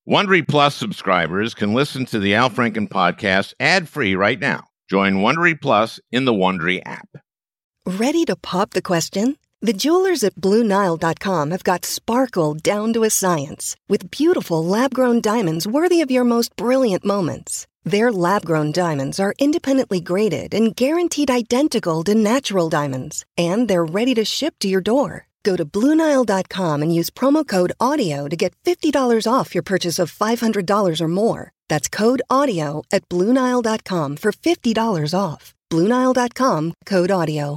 Wondery Plus subscribers can listen to the Al Franken podcast ad-free right now. Join Wondery Plus in the Wondery app. Ready to pop the question? The jewelers at BlueNile.com have got sparkle down to a science with beautiful lab-grown diamonds worthy of your most brilliant moments. Their lab-grown diamonds are independently graded and guaranteed identical to natural diamonds, and they're ready to ship to your door. Go to BlueNile.com and use promo code AUDIO to get $50 off your purchase of $500 or more. That's code AUDIO at BlueNile.com for $50 off. BlueNile.com, code AUDIO.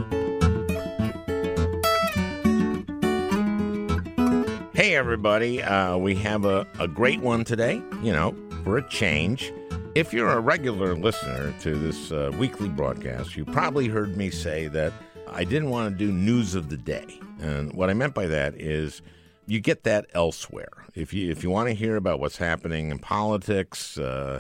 Hey, everybody. We have a great one today, for a change. If you're a regular listener to this weekly broadcast, you probably heard me say that I didn't want to do news of the day. And what I meant by that is you get that elsewhere. If you want to hear about what's happening in politics,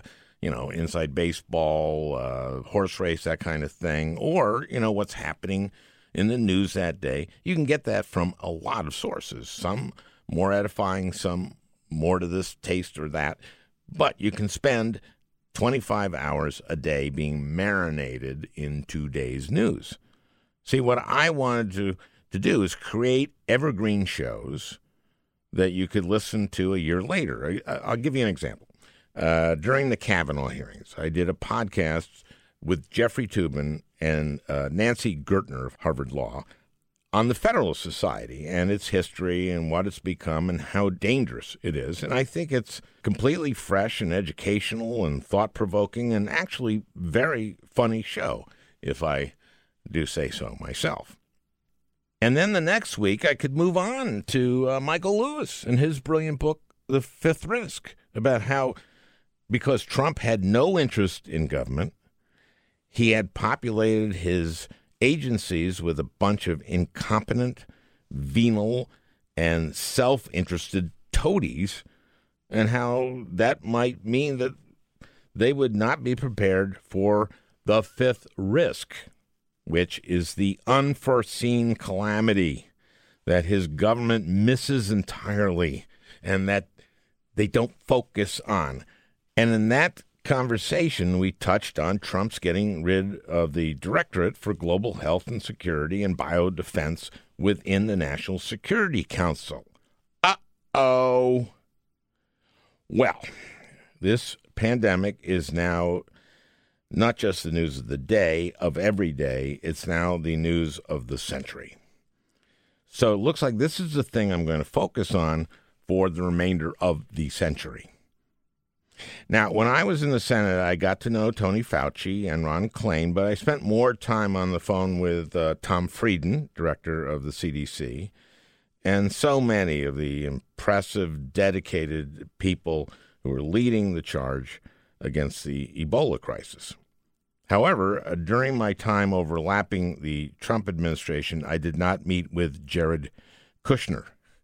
inside baseball, horse race, that kind of thing, or, what's happening in the news that day, you can get that from a lot of sources, some more edifying, some more to this taste or that. But you can spend 25 hours a day being marinated in today's news. See, what I wanted to do is create evergreen shows that you could listen to a year later. I'll give you an example. During the Kavanaugh hearings, I did a podcast with Jeffrey Toobin and Nancy Gertner of Harvard Law on the Federalist Society and its history and what it's become and how dangerous it is. And I think it's completely fresh and educational and thought-provoking and actually very funny show, if I do say so myself. And then the next week, I could move on to Michael Lewis and his brilliant book, The Fifth Risk, about how, because Trump had no interest in government, he had populated his agencies with a bunch of incompetent, venal, and self-interested toadies, and how that might mean that they would not be prepared for the fifth risk, which is the unforeseen calamity that his government misses entirely and that they don't focus on. And in that conversation, we touched on Trump's getting rid of the Directorate for Global Health and Security and Biodefense within the National Security Council. Uh-oh. Well, this pandemic is now not just the news of the day, of every day, it's now the news of the century. So it looks like this is the thing I'm going to focus on for the remainder of the century. Now, when I was in the Senate, I got to know Tony Fauci and Ron Klain, but I spent more time on the phone with Tom Frieden, director of the CDC, and so many of the impressive, dedicated people who are leading the charge against the Ebola crisis. However, during my time overlapping the Trump administration, I did not meet with Jared Kushner,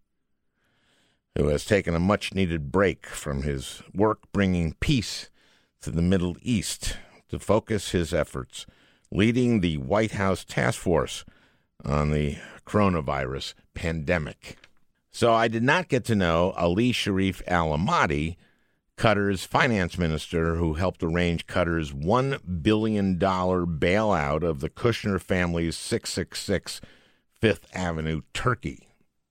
who has taken a much-needed break from his work bringing peace to the Middle East to focus his efforts leading the White House task force on the coronavirus pandemic. So I did not get to know Ali Sharif al-Ahmadi, Qatar's finance minister, who helped arrange Qatar's $1 billion bailout of the Kushner family's 666 Fifth Avenue Turkey.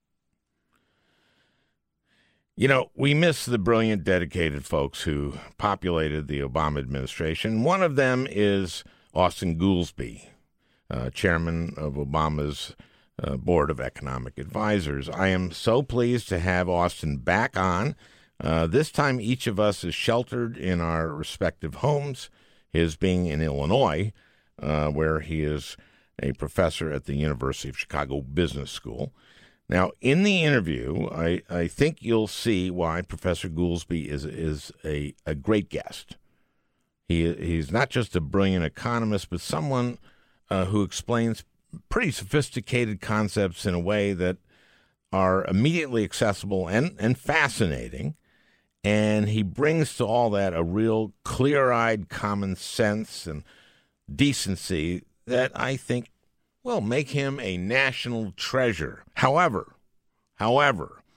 We miss the brilliant, dedicated folks who populated the Obama administration. One of them is Austan Goolsbee, chairman of Obama's Board of Economic Advisors. I am so pleased to have Austan back on. This time, each of us is sheltered in our respective homes, his being in Illinois, where he is a professor at the University of Chicago Business School. Now, in the interview, I think you'll see why Professor Goolsbee is a great guest. He's not just a brilliant economist, but someone who explains pretty sophisticated concepts in a way that are immediately accessible and fascinating. And he brings to all that a real clear-eyed common sense and decency that I think will make him a national treasure. However,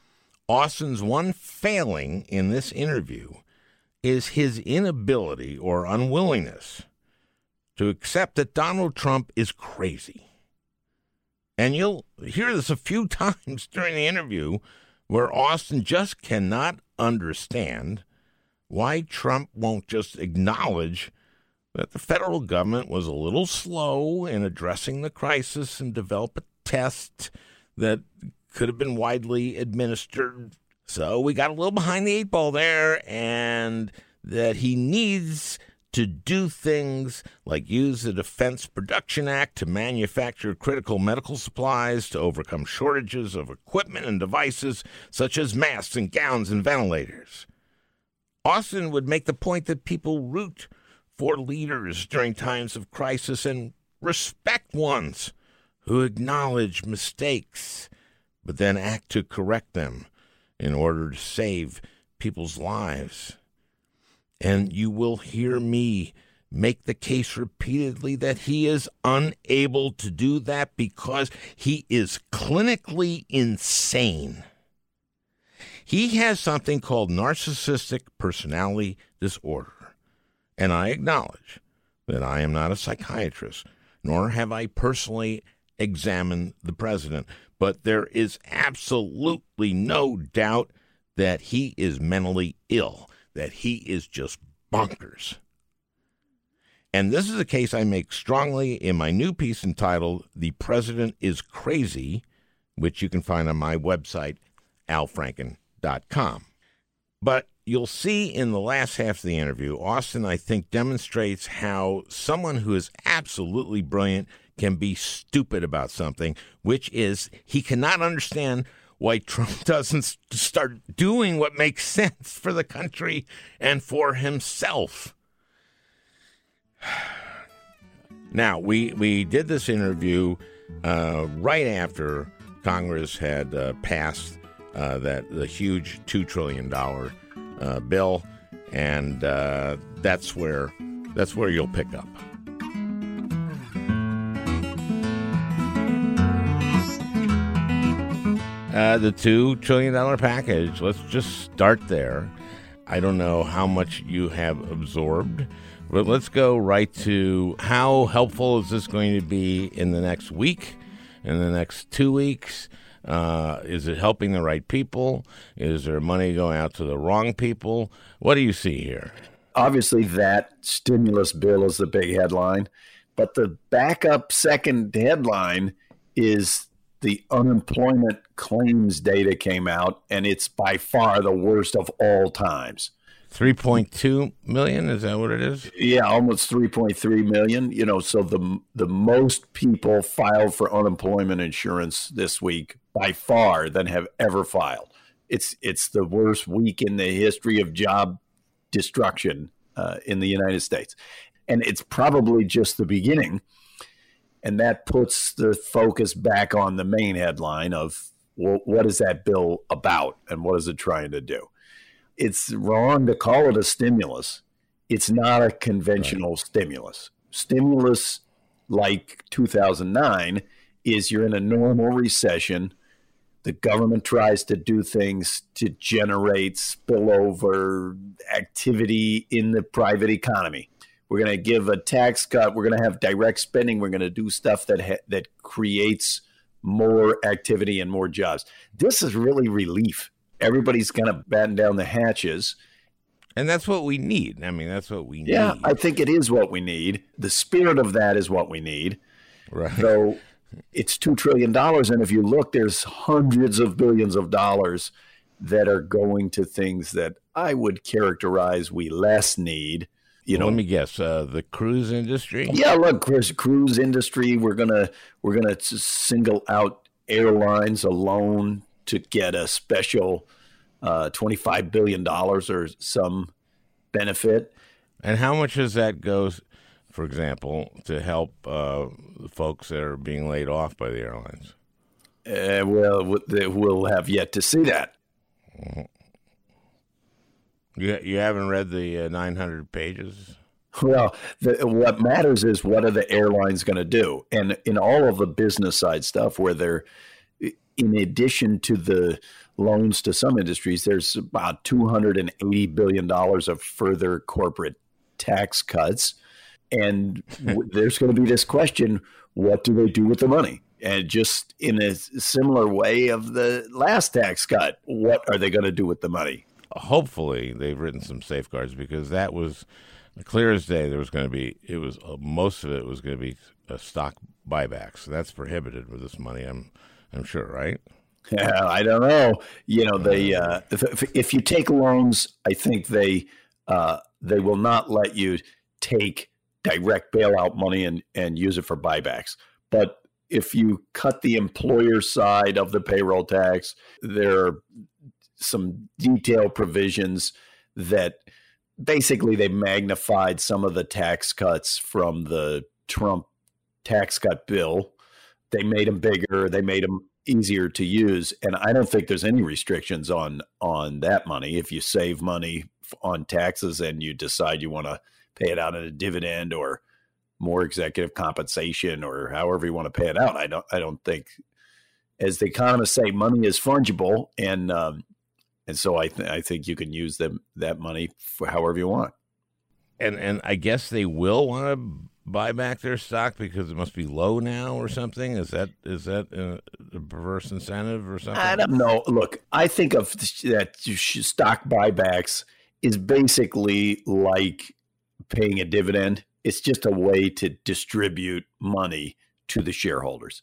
Austin's one failing in this interview is his inability or unwillingness to accept that Donald Trump is crazy. And you'll hear this a few times during the interview where Austin just cannot understand why Trump won't just acknowledge that the federal government was a little slow in addressing the crisis and develop a test that could have been widely administered. So we got a little behind the eight ball there, and that he needs to do things like use the Defense Production Act to manufacture critical medical supplies to overcome shortages of equipment and devices such as masks and gowns and ventilators. Austin would make the point that people root for leaders during times of crisis and respect ones who acknowledge mistakes but then act to correct them in order to save people's lives. And you will hear me make the case repeatedly that he is unable to do that because he is clinically insane. He has something called narcissistic personality disorder. And I acknowledge that I am not a psychiatrist, nor have I personally examined the president. But there is absolutely no doubt that he is mentally ill, that he is just bonkers. And this is a case I make strongly in my new piece entitled The President is Crazy, which you can find on my website, alfranken.com. But you'll see in the last half of the interview, Austin, I think, demonstrates how someone who is absolutely brilliant can be stupid about something, which is he cannot understand why Trump doesn't start doing what makes sense for the country and for himself. Now, we did this interview right after Congress had passed the huge $2 trillion bill, and that's where you'll pick up. The $2 trillion package, let's just start there. I don't know how much you have absorbed, but let's go right to how helpful is this going to be in the next week, in the next 2 weeks? Is it helping the right people? Is there money going out to the wrong people? What do you see here? Obviously, that stimulus bill is the big headline, but the backup second headline is the unemployment claims data came out, and it's by far the worst of all times. 3.2 million, is that what it is? Yeah, almost 3.3 million. You know, so the most people filed for unemployment insurance this week by far than have ever filed. It's the worst week in the history of job destruction in the United States. And it's probably just the beginning. And that puts the focus back on the main headline of, well, what is that bill about and what is it trying to do? It's wrong to call it a stimulus. It's not a conventional stimulus. Stimulus, like 2009, is you're in a normal recession. The government tries to do things to generate spillover activity in the private economy. We're going to give a tax cut. We're going to have direct spending. We're going to do stuff that creates more activity and more jobs. This is really relief. Everybody's kind of batten down the hatches. And that's what we need. I mean, that's what we need. Yeah, I think it is what we need. The spirit of that is what we need. Right. So it's $2 trillion. And if you look, there's hundreds of billions of dollars that are going to things that I would characterize we less need. You know, let me guess. The cruise industry. Yeah, look, cruise industry. We're gonna single out airlines alone to get a special $25 billion or some benefit. And how much does that go, for example, to help the folks that are being laid off by the airlines? Well, we'll have yet to see that. Mm-hmm. You haven't read the 900 pages? Well, what matters is what are the airlines going to do? And in all of the business side stuff where in addition to the loans to some industries, there's about $280 billion of further corporate tax cuts. And there's going to be this question, what do they do with the money? And just in a similar way of the last tax cut, what are they going to do with the money? Hopefully they've written some safeguards, because that was clear as day. There was going to be, most of it was going to be stock buybacks. That's prohibited with this money, I'm sure, right? Yeah, I don't know. They if you take loans, I think they will not let you take direct bailout money and use it for buybacks. But if you cut the employer side of the payroll tax, there are some detailed provisions that basically they magnified some of the tax cuts from the Trump tax cut bill. They made them bigger. They made them easier to use. And I don't think there's any restrictions on that money. If you save money on taxes and you decide you want to pay it out in a dividend or more executive compensation or however you want to pay it out, I don't think, as the economists say, money is fungible, and so I think you can use that money for however you want. And I guess they will want to buy back their stock because it must be low now or something. Is that a perverse incentive or something? I don't know. Look, I think of that stock buybacks is basically like paying a dividend. It's just a way to distribute money to the shareholders.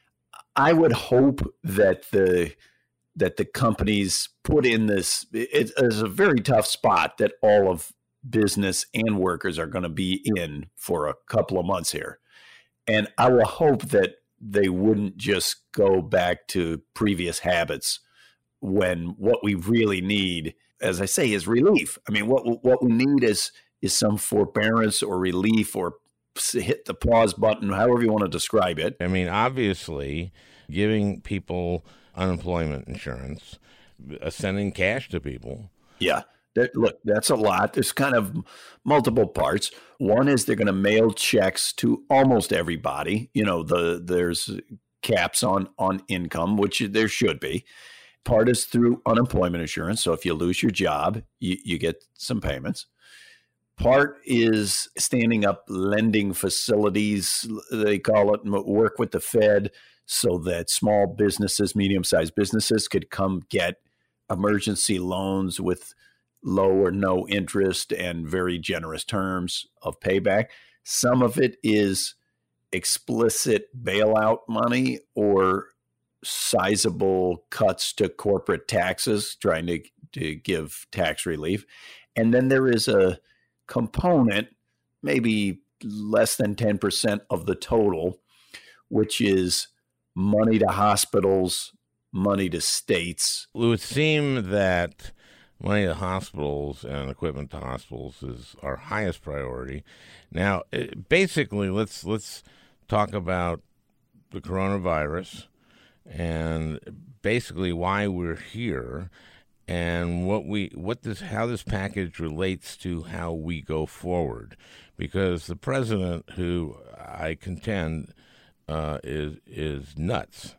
I would hope that the companies put in this. It is a very tough spot that all of business and workers are going to be in for a couple of months here. And I will hope that they wouldn't just go back to previous habits when what we really need, as I say, is relief. I mean, what we need is some forbearance or relief, or hit the pause button, however you want to describe it. I mean, obviously, giving people unemployment insurance, sending cash to people. Yeah. Look, that's a lot. There's kind of multiple parts. One is they're going to mail checks to almost everybody. There's caps on income, which there should be. Part is through unemployment insurance. So if you lose your job, you get some payments. Part is standing up lending facilities, they call it, work with the Fed so that small businesses, medium-sized businesses could come get emergency loans with low or no interest and very generous terms of payback. Some of it is explicit bailout money or sizable cuts to corporate taxes, trying to give tax relief. And then there is a component, maybe less than 10% of the total, which is money to hospitals, money to states. It would seem that money to hospitals and equipment to hospitals is our highest priority. Now, basically, let's talk about the coronavirus and basically why we're here and how this package relates to how we go forward. Because the president, who I contend is nuts,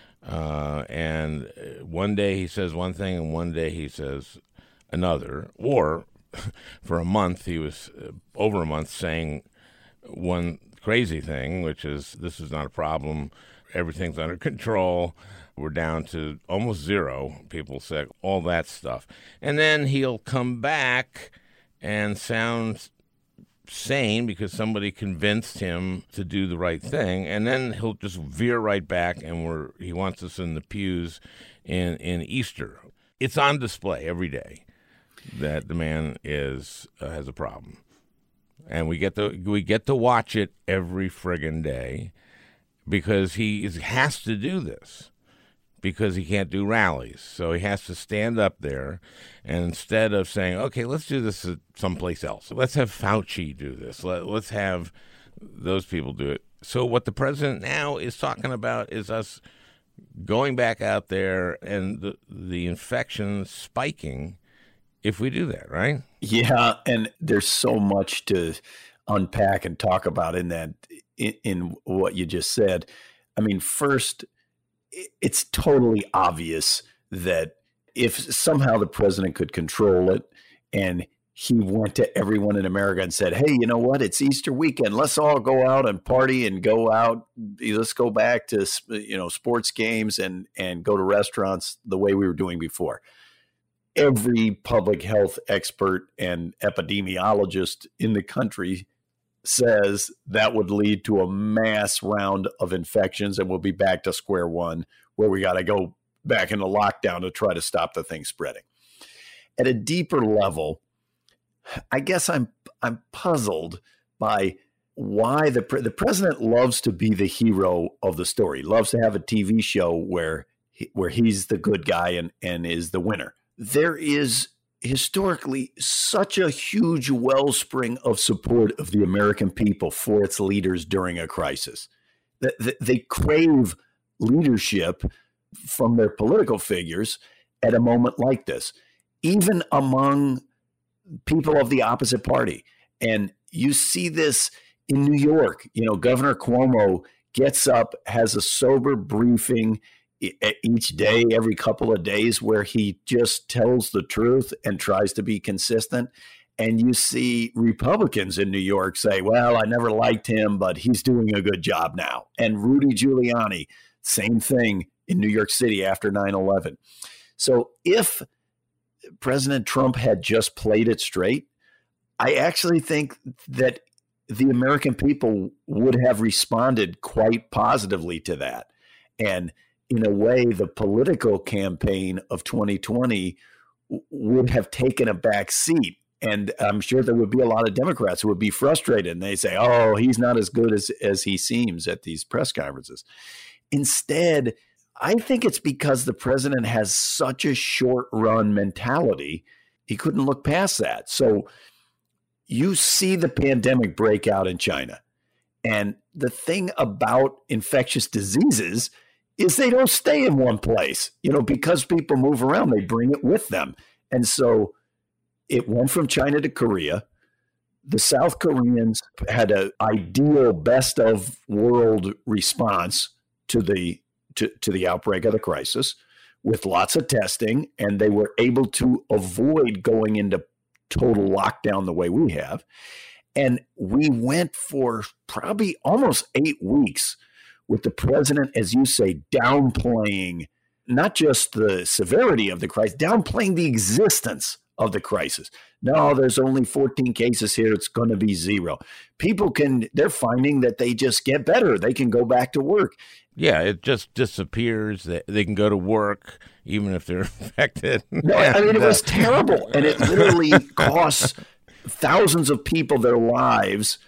and one day he says one thing and one day he says another, or for a month he was over a month saying one crazy thing, which is this is not a problem, everything's under control, we're down to almost zero, people say, all that stuff. And then he'll come back and sound sane because somebody convinced him to do the right thing, and then he'll just veer right back, and he wants us in the pews in Easter. It's on display every day that the man has a problem, and we get to watch it every friggin' day because he has to do this because he can't do rallies, so he has to stand up there, and instead of saying, okay, let's do this someplace else, let's have Fauci do this, let's have those people do it. So what the president now is talking about is us going back out there and the infection spiking if we do that, right? Yeah, and there's so much to unpack and talk about in that, in what you just said. I mean, first, it's totally obvious that if somehow the president could control it and he went to everyone in America and said, hey, you know what? It's Easter weekend. Let's all go out and party and go out. Let's go back to, sports games and go to restaurants the way we were doing before. Every public health expert and epidemiologist in the country says that would lead to a mass round of infections, and we'll be back to square one where we got to go back into lockdown to try to stop the thing spreading. At a deeper level, I guess I'm puzzled by why the president loves to be the hero of the story, loves to have a TV show where he's the good guy and is the winner. There is historically such a huge wellspring of support of the American people for its leaders during a crisis. They crave leadership from their political figures at a moment like this, even among people of the opposite party. And you see this in New York. Governor Cuomo gets up, has a sober briefing each day, every couple of days, where he just tells the truth and tries to be consistent. And you see Republicans in New York say, well, I never liked him, but he's doing a good job now. And Rudy Giuliani, same thing in New York City after 9/11. So if President Trump had just played it straight, I actually think that the American people would have responded quite positively to that. And in a way, the political campaign of 2020 would have taken a back seat. And I'm sure there would be a lot of Democrats who would be frustrated. And they say, oh, he's not as good as he seems at these press conferences. Instead, I think it's because the president has such a short run mentality. He couldn't look past that. So you see the pandemic break out in China. And the thing about infectious diseases is they don't stay in one place. Because people move around, they bring it with them. And so it went from China to Korea. The South Koreans had an ideal best of world response to the outbreak of the crisis with lots of testing, and they were able to avoid going into total lockdown the way we have. And we went for probably almost 8 weeks with the president, as you say, downplaying not just the severity of the crisis, downplaying the existence of the crisis. No, there's only 14 cases here. It's going to be 0. People they're finding that they just get better. They can go back to work. Yeah, it just disappears. They can go to work even if they're infected. No, it was terrible. And it literally costs thousands of people their lives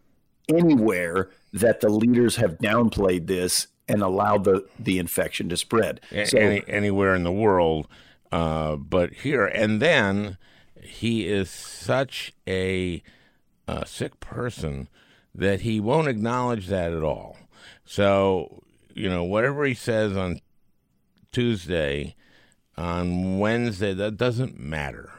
anywhere that the leaders have downplayed this and allowed the infection to spread. Anywhere in the world. But here, and then he is such a sick person that he won't acknowledge that at all. So, whatever he says on Tuesday, on Wednesday, that doesn't matter.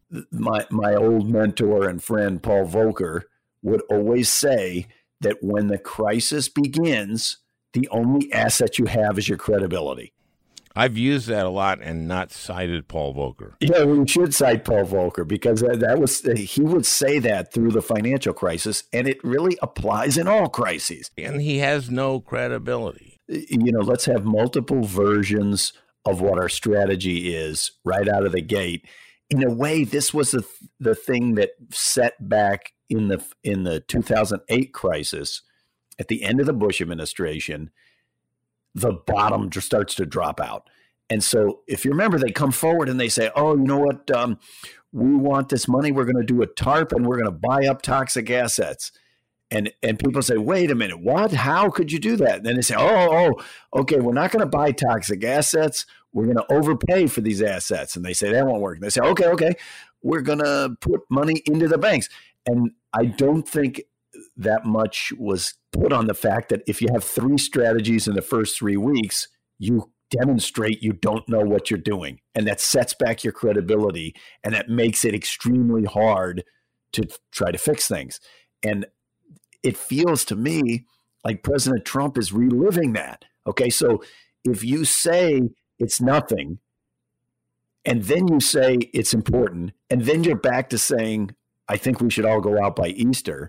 My old mentor and friend, Paul Volcker, would always say that when the crisis begins, the only asset you have is your credibility. I've used that a lot and not cited Paul Volcker. Yeah, we should cite Paul Volcker because he would say that through the financial crisis, and it really applies in all crises. And he has no credibility. Let's have multiple versions of what our strategy is right out of the gate. In a way, this was the thing that set back in the 2008 crisis at the end of the Bush administration. The bottom just starts to drop out. And so if you remember, they come forward and they say, oh, you know what? We want this money. We're going to do a TARP and we're going to buy up toxic assets. And people say, wait a minute, what? How could you do that? And then they say, okay, we're not going to buy toxic assets. We're going to overpay for these assets. And they say, that won't work. And they say, okay, we're going to put money into the banks. And I don't think that much was put on the fact that if you have 3 strategies in the first 3 weeks, you demonstrate you don't know what you're doing. And that sets back your credibility, and that makes it extremely hard to try to fix things. And it feels to me like President Trump is reliving that. Okay, so if you say it's nothing, and then you say it's important, and then you're back to saying, I think we should all go out by Easter,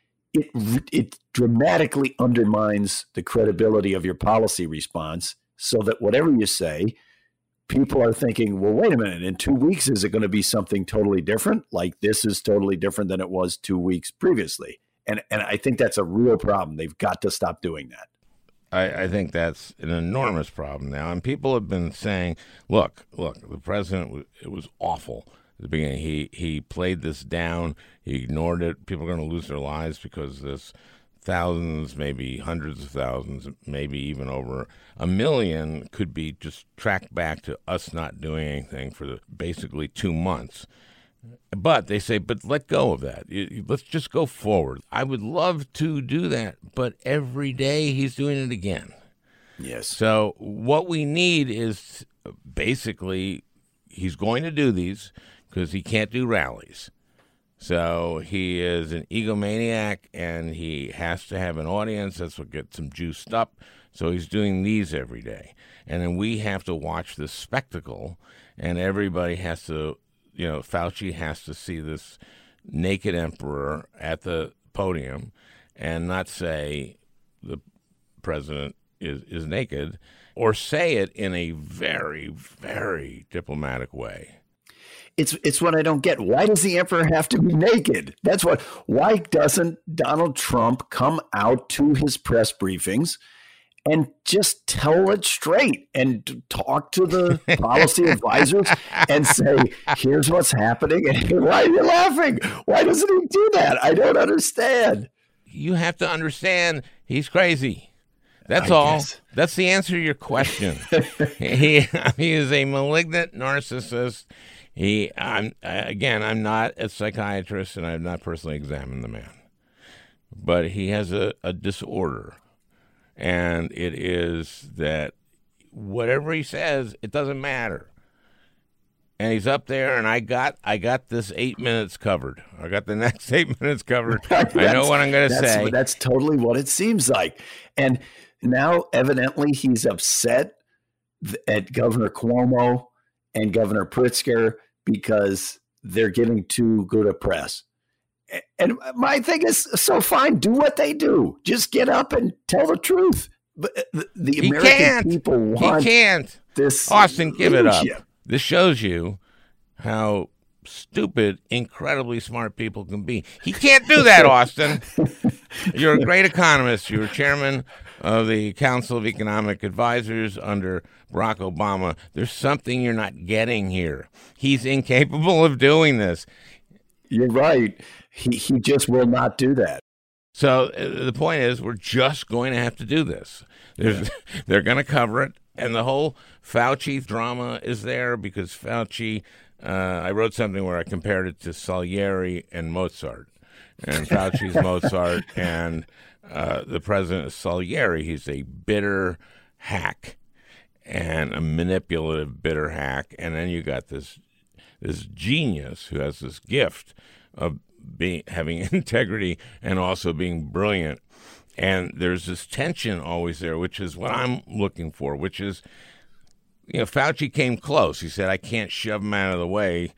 it dramatically undermines the credibility of your policy response, so that whatever you say, people are thinking, well, wait a minute, in 2 weeks, is it going to be something totally different? Like this is totally different than it was 2 weeks previously. And I think that's a real problem. They've got to stop doing that. I think that's an enormous problem now. And people have been saying, look, the president, it was awful at the beginning. He played this down. He ignored it. People are going to lose their lives because this thousands, maybe hundreds of thousands, maybe even over 1 million could be just tracked back to us not doing anything for basically 2 months. But they say, but let go of that. Let's just go forward. I would love to do that, but every day he's doing it again. Yes. So what we need is basically he's going to do these because he can't do rallies. So he is an egomaniac, and he has to have an audience. That's what gets him juiced up. So he's doing these every day. And then we have to watch this spectacle, and everybody has to, Fauci has to see this naked emperor at the podium and not say the president is naked, or say it in a very, very diplomatic way. It's what I don't get. Why does the emperor have to be naked? Why doesn't Donald Trump come out to his press briefings and just tell it straight and talk to the policy advisors and say, here's what's happening? And why are you laughing? Why doesn't he do that? I don't understand. You have to understand he's crazy. That's all. Guess. That's the answer to your question. He is a malignant narcissist. I'm not a psychiatrist, and I have not personally examined the man. But he has a disorder. And it is that whatever he says, it doesn't matter. And he's up there, and I got this 8 minutes covered. I got the next 8 minutes covered. I know what I'm going to say. That's totally what it seems like. And now, evidently, he's upset at Governor Cuomo and Governor Pritzker because they're getting too good a press. And my thing is, so fine, do what they do. Just get up and tell the truth. But the American people want this. Austin, give it up. This shows you how stupid, incredibly smart people can be. He can't do that, Austin. You're a great economist. You were chairman of the Council of Economic Advisors under Barack Obama. There's something you're not getting here. He's incapable of doing this. You're right. He just will not do that. So the point is, we're just going to have to do this. They're going to cover it. And the whole Fauci drama is there because Fauci, I wrote something where I compared it to Salieri and Mozart. And Fauci's Mozart, and the president is Salieri. He's a bitter hack and a manipulative bitter hack. And then you got this genius who has this gift of having integrity and also being brilliant. And there's this tension always there, which is what I'm looking for, which is, Fauci came close. He said, I can't shove him out of the way,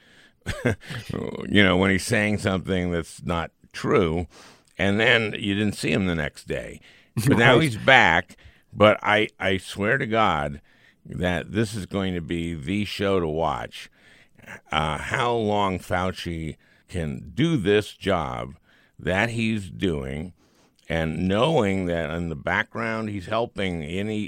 when he's saying something that's not true. And then you didn't see him the next day. But now he's back. But I swear to God that this is going to be the show to watch. How long Fauci can do this job that he's doing, and knowing that in the background he's helping any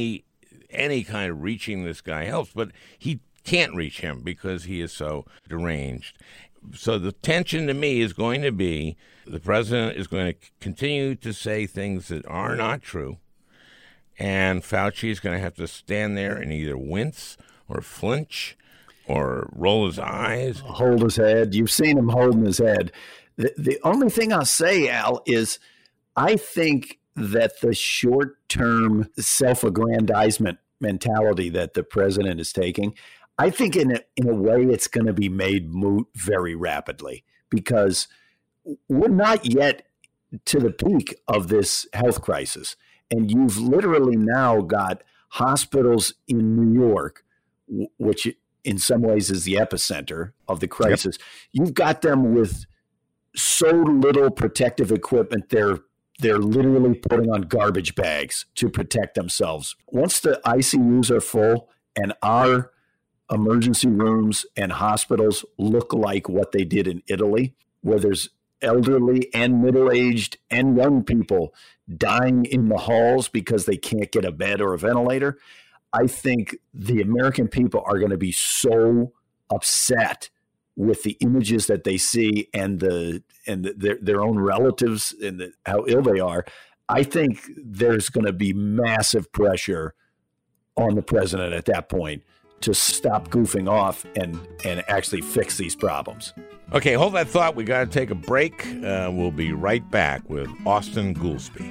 kind of reaching this guy helps, but he can't reach him because he is so deranged. So the tension to me is going to be the president is going to continue to say things that are not true, and Fauci is going to have to stand there and either wince or flinch or roll his eyes. Hold his head. You've seen him holding his head. The only thing I'll say, Al, is I think that the short-term self-aggrandizement mentality that the president is taking, I think in a way it's going to be made moot very rapidly, because we're not yet to the peak of this health crisis. And you've literally now got hospitals in New York, which in some ways is the epicenter of the crisis, you've got them with so little protective equipment, they're literally putting on garbage bags to protect themselves. Once the ICUs are full and our emergency rooms and hospitals look like what they did in Italy, where there's elderly and middle-aged and young people dying in the halls because they can't get a bed or a ventilator, I think the American people are going to be so upset with the images that they see and their own relatives and how ill they are. I think there's going to be massive pressure on the president at that point to stop goofing off and actually fix these problems. Okay, hold that thought. We got to take a break. We'll be right back with Austan Goolsbee.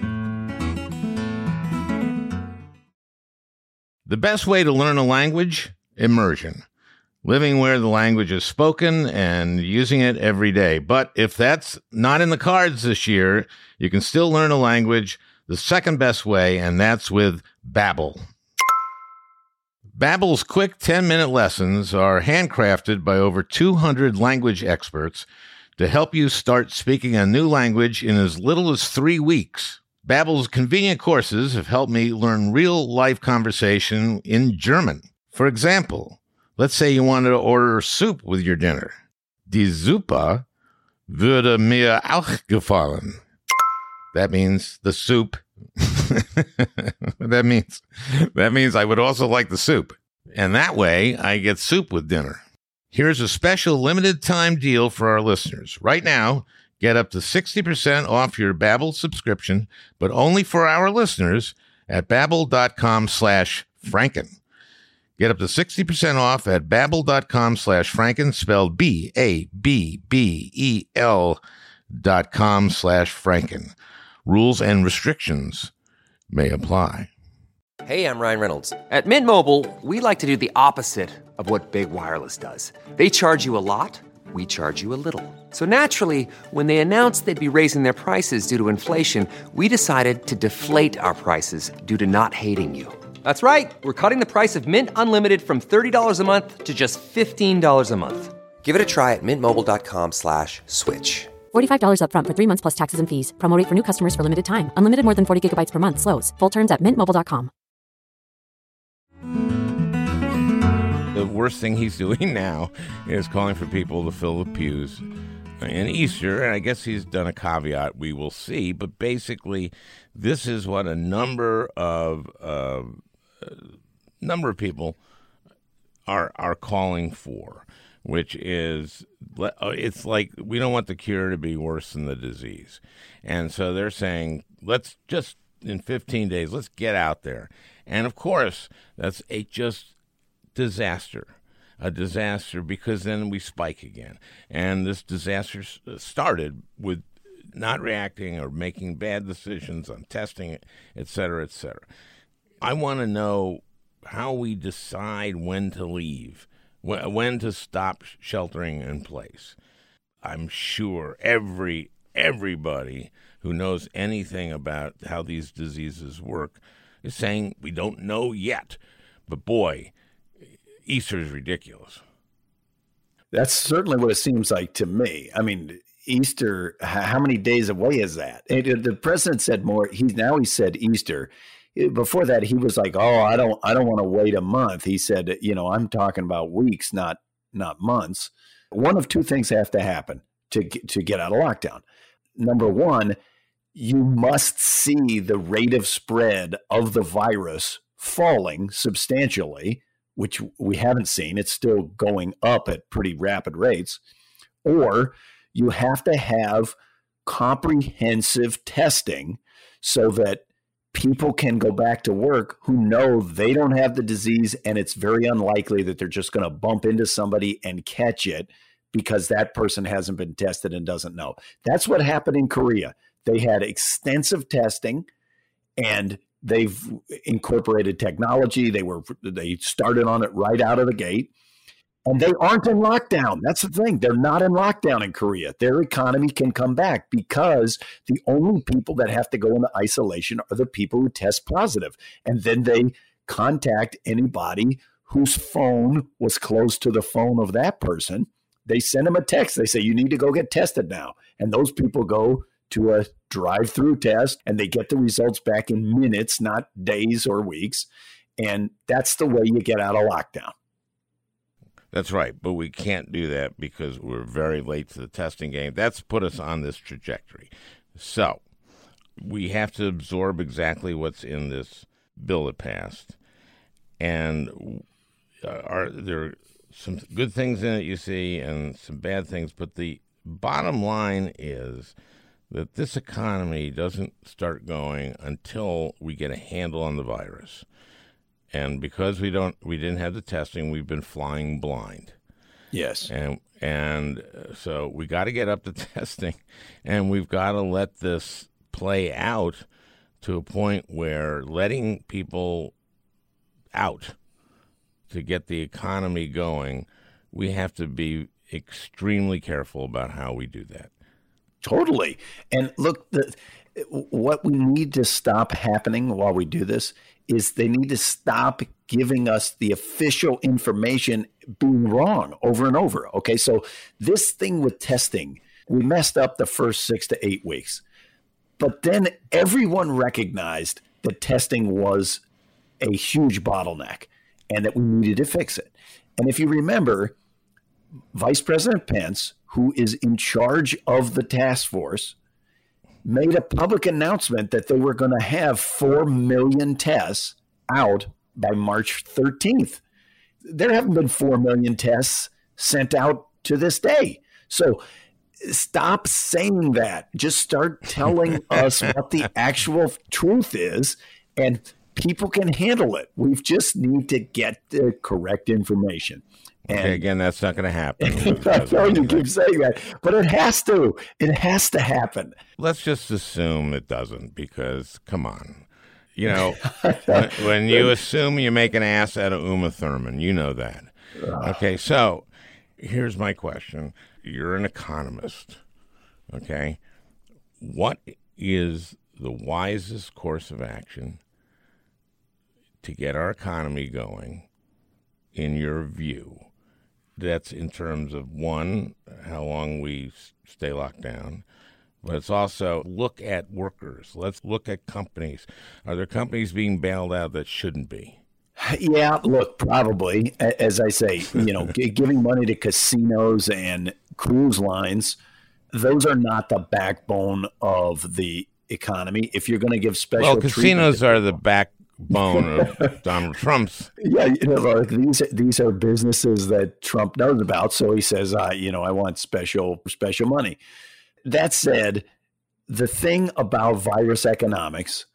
The best way to learn a language? Immersion. Living where the language is spoken and using it every day. But if that's not in the cards this year, you can still learn a language the second best way, and that's with Babbel. Babbel's quick 10-minute lessons are handcrafted by over 200 language experts to help you start speaking a new language in as little as 3 weeks. Babbel's convenient courses have helped me learn real-life conversation in German. For example, let's say you wanted to order soup with your dinner. Die Suppe würde mir auch gefallen. That means the soup. That means I would also like the soup. And that way, I get soup with dinner. Here's a special limited time deal for our listeners. Right now, get up to 60% off your Babbel subscription, but only for our listeners at babbel.com/Franken. Get up to 60% off at babbel.com/Franken, spelled BABBEL.com/Franken. Rules and restrictions may apply. Hey, I'm Ryan Reynolds. At Mint Mobile, we like to do the opposite of what Big Wireless does. They charge you a lot, we charge you a little. So naturally, when they announced they'd be raising their prices due to inflation, we decided to deflate our prices due to not hating you. That's right. We're cutting the price of Mint Unlimited from $30 a month to just $15 a month. Give it a try at mintmobile.com/switch. $45 up front for 3 months plus taxes and fees. Promo rate for new customers for limited time. Unlimited more than 40 gigabytes per month. Slows full terms at mintmobile.com. The worst thing he's doing now is calling for people to fill the pews in Easter. And I guess he's done a caveat. We will see. But basically, this is what a number of people are calling for, which is, it's like we don't want the cure to be worse than the disease. And so they're saying, let's just, in 15 days, let's get out there. And of course, that's a disaster because then we spike again. And this disaster started with not reacting or making bad decisions on testing, et cetera, et cetera. I want to know how we decide when to leave, when to stop sheltering in place. I'm sure everybody who knows anything about how these diseases work is saying we don't know yet. But boy, Easter is ridiculous. That's certainly what it seems like to me. I mean, Easter, how many days away is that? The president said more. He said Easter. Before that, he was like, "Oh, I don't want to wait a month." He said, "I'm talking about weeks, not months." One of two things have to happen to get out of lockdown. Number one, you must see the rate of spread of the virus falling substantially, which we haven't seen. It's still going up at pretty rapid rates. Or you have to have comprehensive testing so that people can go back to work who know they don't have the disease, and it's very unlikely that they're just going to bump into somebody and catch it because that person hasn't been tested and doesn't know. That's what happened in Korea. They had extensive testing, and they've incorporated technology. They started on it right out of the gate, and they aren't in lockdown. That's the thing. They're not in lockdown in Korea. Their economy can come back because the only people that have to go into isolation are the people who test positive. And then they contact anybody whose phone was close to the phone of that person. They send them a text. They say, you need to go get tested now. And those people go to a drive-through test, and they get the results back in minutes, not days or weeks. And that's the way you get out of lockdown. That's right, but we can't do that because we're very late to the testing game. That's put us on this trajectory. So we have to absorb exactly what's in this bill that passed. And there are some good things in it, you see, and some bad things. But the bottom line is that this economy doesn't start going until we get a handle on the virus. And because we didn't have the testing, we've been flying blind. Yes. And so we got to get up to testing, and we've got to let this play out to a point where letting people out to get the economy going, we have to be extremely careful about how we do that. Totally. And look, what we need to stop happening while we do this is they need to stop giving us the official information being wrong over and over. Okay, so this thing with testing, we messed up the first 6 to 8 weeks. But then everyone recognized that testing was a huge bottleneck and that we needed to fix it. And if you remember, Vice President Pence, who is in charge of the task force, made a public announcement that they were going to have 4 million tests out by March 13th. There haven't been 4 million tests sent out to this day. So stop saying that. Just start telling us what the actual truth is, and people can handle it. We just need to get the correct information. And okay, again, that's not going to happen. I know you keep saying that, but it has to. It has to happen. Let's just assume it doesn't, because, come on. You know, when you assume, you make an ass out of Uma Thurman. You know that. Okay, so here's my question. You're an economist, okay? What is the wisest course of action to get our economy going, in your view? That's in terms of, one, how long we stay locked down, but it's also look at workers. Let's look at companies. Are there companies being bailed out that shouldn't be? Yeah, look, probably. As I say, giving money to casinos and cruise lines, those are not the backbone of the economy. If you're going to give special treatment, casinos are the backbone of Donald Trump's. Yeah, these are businesses that Trump knows about, so he says, I want special money. That said, the thing about virus economics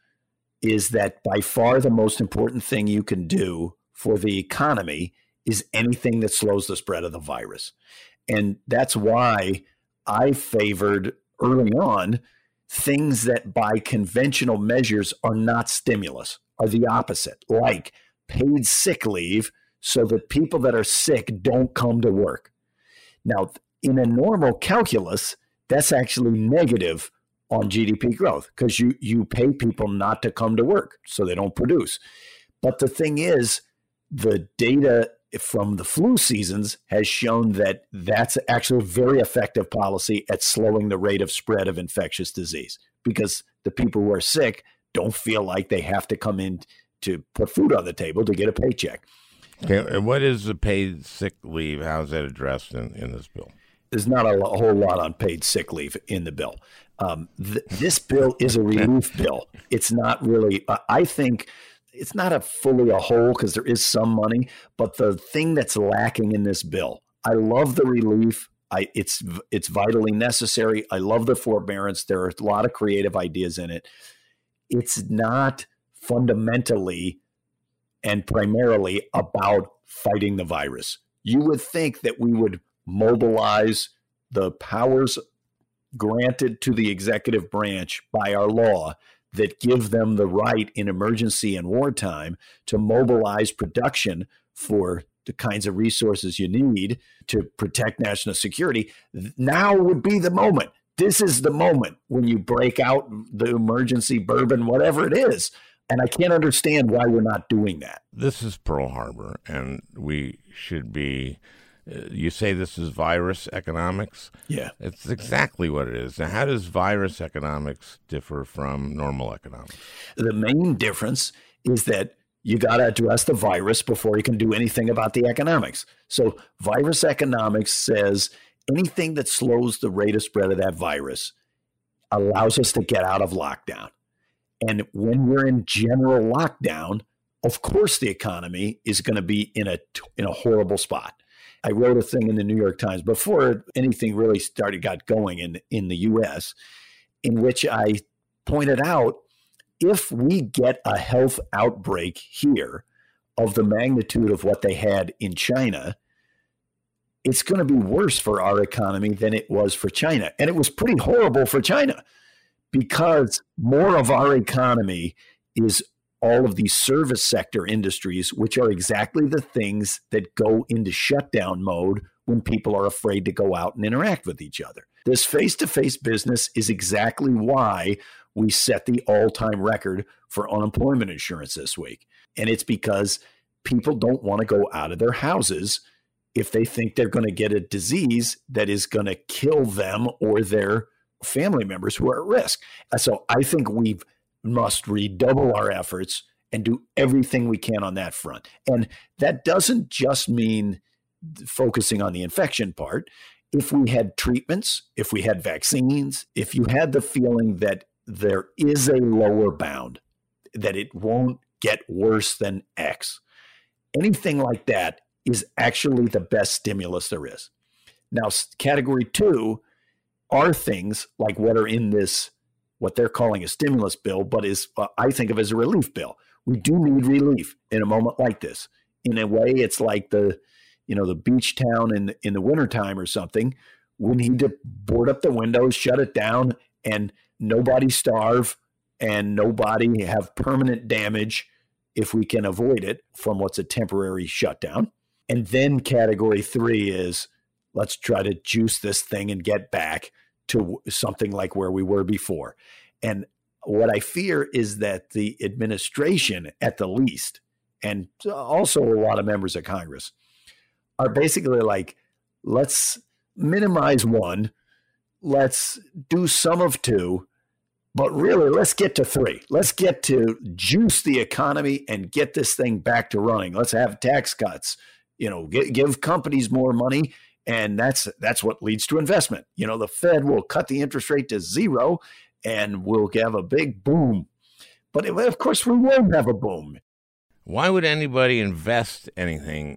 is that by far the most important thing you can do for the economy is anything that slows the spread of the virus. And that's why I favored early on things that by conventional measures are not stimulus, are the opposite, like paid sick leave so that people that are sick don't come to work. Now, in a normal calculus, that's actually negative on GDP growth because you pay people not to come to work so they don't produce. But the thing is, the data from the flu seasons has shown that that's actually a very effective policy at slowing the rate of spread of infectious disease because the people who are sick don't feel like they have to come in to put food on the table to get a paycheck. Okay, and what is the paid sick leave? How is that addressed in this bill? There's not a whole lot on paid sick leave in the bill. This bill is a relief bill. It's not really, I think it's not a fully a whole because there is some money, but the thing that's lacking in this bill, I love the relief. It's vitally necessary. I love the forbearance. There are a lot of creative ideas in it. It's not fundamentally and primarily about fighting the virus. You would think that we would mobilize the powers granted to the executive branch by our law that give them the right in emergency and wartime to mobilize production for the kinds of resources you need to protect national security. Now would be the moment. This is the moment when you break out the emergency bourbon, whatever it is, And I can't understand why we're not doing that. This is Pearl Harbor, and we should be, you say this is virus economics? Yeah. It's exactly what it is. Now, how does virus economics differ from normal economics? The main difference is that you got to address the virus before you can do anything about the economics. So virus economics says anything that slows the rate of spread of that virus allows us to get out of lockdown. And when we're in general lockdown, of course the economy is going to be in a horrible spot. I wrote a thing in the New York Times before anything really got going in the U.S., in which I pointed out, if we get a health outbreak here of the magnitude of what they had in China, it's going to be worse for our economy than it was for China. And it was pretty horrible for China because more of our economy is all of these service sector industries, which are exactly the things that go into shutdown mode when people are afraid to go out and interact with each other. This face-to-face business is exactly why we set the all-time record for unemployment insurance this week. And it's because people don't want to go out of their houses if they think they're going to get a disease that is going to kill them or their family members who are at risk. So I think we must redouble our efforts and do everything we can on that front. And that doesn't just mean focusing on the infection part. If we had treatments, if we had vaccines, if you had the feeling that there is a lower bound, that it won't get worse than X, anything like that is actually the best stimulus there is. Now, category 2 are things like what are in this, what they're calling a stimulus bill, but is I think of as a relief bill. We do need relief in a moment like this. In a way, it's like the beach town in the wintertime or something. We need to board up the windows, shut it down, and nobody starve and nobody have permanent damage if we can avoid it from what's a temporary shutdown. And then category 3 is let's try to juice this thing and get back to something like where we were before. And what I fear is that the administration, at the least, and also a lot of members of Congress, are basically like, let's minimize 1, let's do some of 2, but really let's get to 3. Let's get to juice the economy and get this thing back to running. Let's have tax cuts, give companies more money. And that's what leads to investment. The Fed will cut the interest rate to 0 and we'll have a big boom. But of course, we won't have a boom. Why would anybody invest anything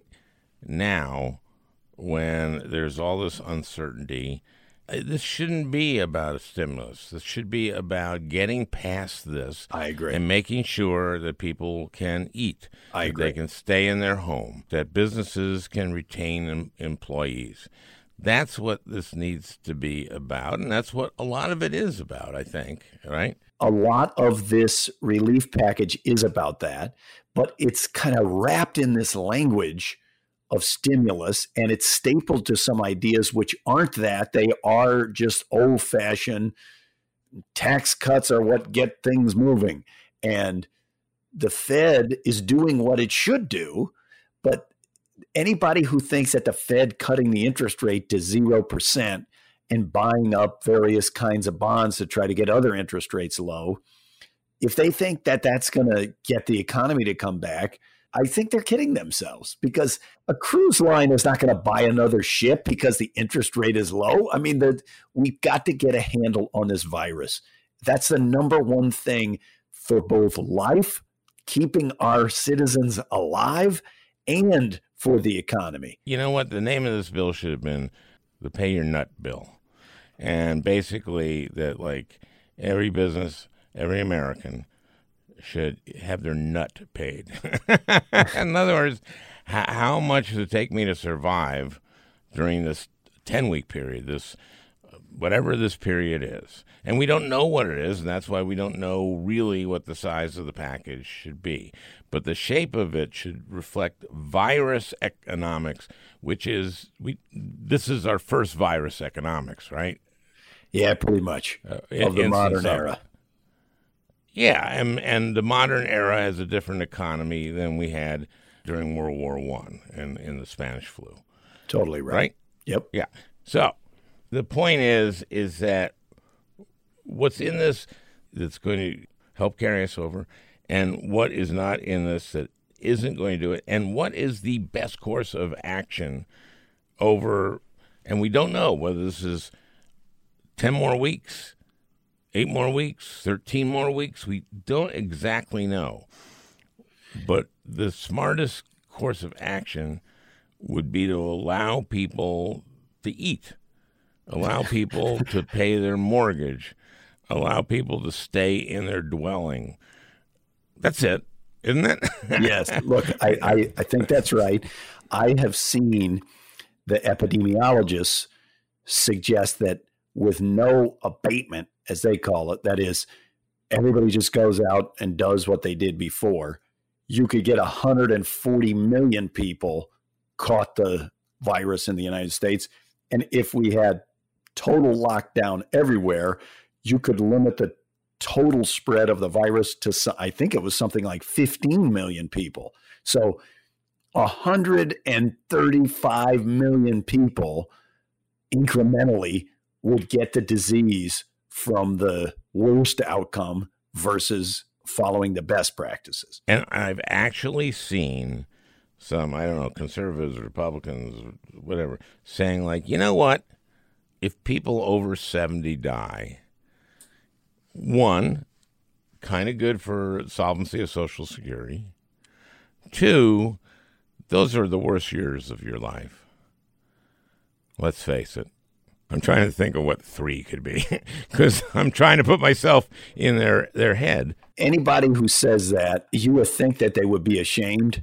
now when there's all this uncertainty? This shouldn't be about a stimulus. This should be about getting past this. I agree. And making sure that people can eat. I agree. They can stay in their home, that businesses can retain employees. That's what this needs to be about, and that's what a lot of it is about, I think, right? A lot of this relief package is about that, but it's kind of wrapped in this language of stimulus, and it's stapled to some ideas which aren't that. They are just old-fashioned tax cuts are what get things moving. And the Fed is doing what it should do, but anybody who thinks that the Fed cutting the interest rate to 0% and buying up various kinds of bonds to try to get other interest rates low, if they think that that's going to get the economy to come back, I think they're kidding themselves, because a cruise line is not going to buy another ship because the interest rate is low. I mean, we've got to get a handle on this virus. That's the number one thing for both life, keeping our citizens alive, and for the economy. You know what? The name of this bill should have been the Pay Your Nut Bill. And basically that, like, every business, every American should have their nut paid. In other words, how much does it take me to survive during this 10-week period, this whatever this period is? And we don't know what it is, and that's why we don't know really what the size of the package should be. But the shape of it should reflect virus economics, which is this is our first virus economics, right? Yeah, pretty much, of the modern era. Yeah, and the modern era has a different economy than we had during World War I and in the Spanish flu. Totally right. Right? Yep. Yeah. So the point is that what's in this that's going to help carry us over, and what is not in this that isn't going to do it, and what is the best course of action over, and we don't know whether this is 10 more weeks, 8 more weeks, 13 more weeks. We don't exactly know. But the smartest course of action would be to allow people to eat, allow people to pay their mortgage, allow people to stay in their dwelling. That's it, isn't it? Yes. Look, I think that's right. I have seen the epidemiologists suggest that with no abatement, as they call it, that is, everybody just goes out and does what they did before, you could get 140 million people caught the virus in the United States. And if we had total lockdown everywhere, you could limit the total spread of the virus to, I think it was something like 15 million people. So 135 million people incrementally would get the disease from the worst outcome versus following the best practices. And I've actually seen some, I don't know, conservatives, Republicans, whatever, saying like, you know what? If people over 70 die, one, kind of good for solvency of Social Security. Two, those are the worst years of your life. Let's face it. I'm trying to think of what 3 could be because I'm trying to put myself in their head. Anybody who says that, you would think that they would be ashamed.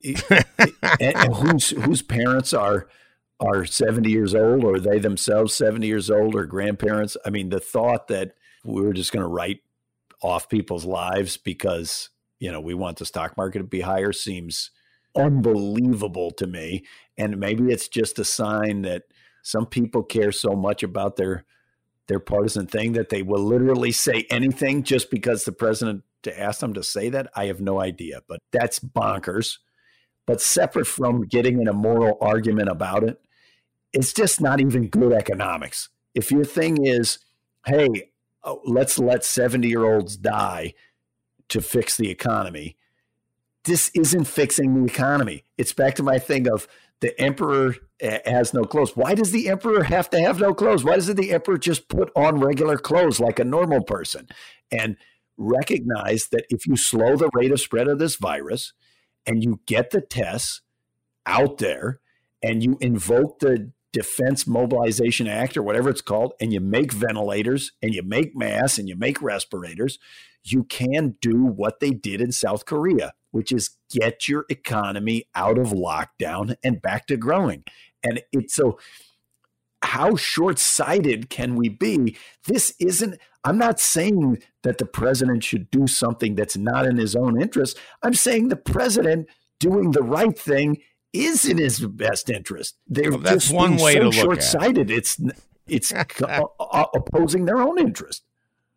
and whose parents are 70 years old, or they themselves 70 years old, or grandparents. I mean, the thought that we were just going to write off people's lives because, we want the stock market to be higher seems unbelievable to me. And maybe it's just a sign that some people care so much about their partisan thing that they will literally say anything just because the president asked them to say that. I have no idea, but that's bonkers. But separate from getting in a moral argument about it, it's just not even good economics. If your thing is, hey, let's let 70-year-olds die to fix the economy, this isn't fixing the economy. It's back to my thing of the emperor has no clothes. Why does the emperor have to have no clothes? Why doesn't the emperor just put on regular clothes like a normal person? And recognize that if you slow the rate of spread of this virus and you get the tests out there and you invoke the Defense Mobilization Act or whatever it's called, and you make ventilators and you make masks and you make respirators, you can do what they did in South Korea, which is get your economy out of lockdown and back to growing. And it's so, how short-sighted can we be? I'm not saying that the president should do something that's not in his own interest. I'm saying the president doing the right thing is in his best interest. They're that's just one being way so to look short-sighted. at it. It's opposing their own interest.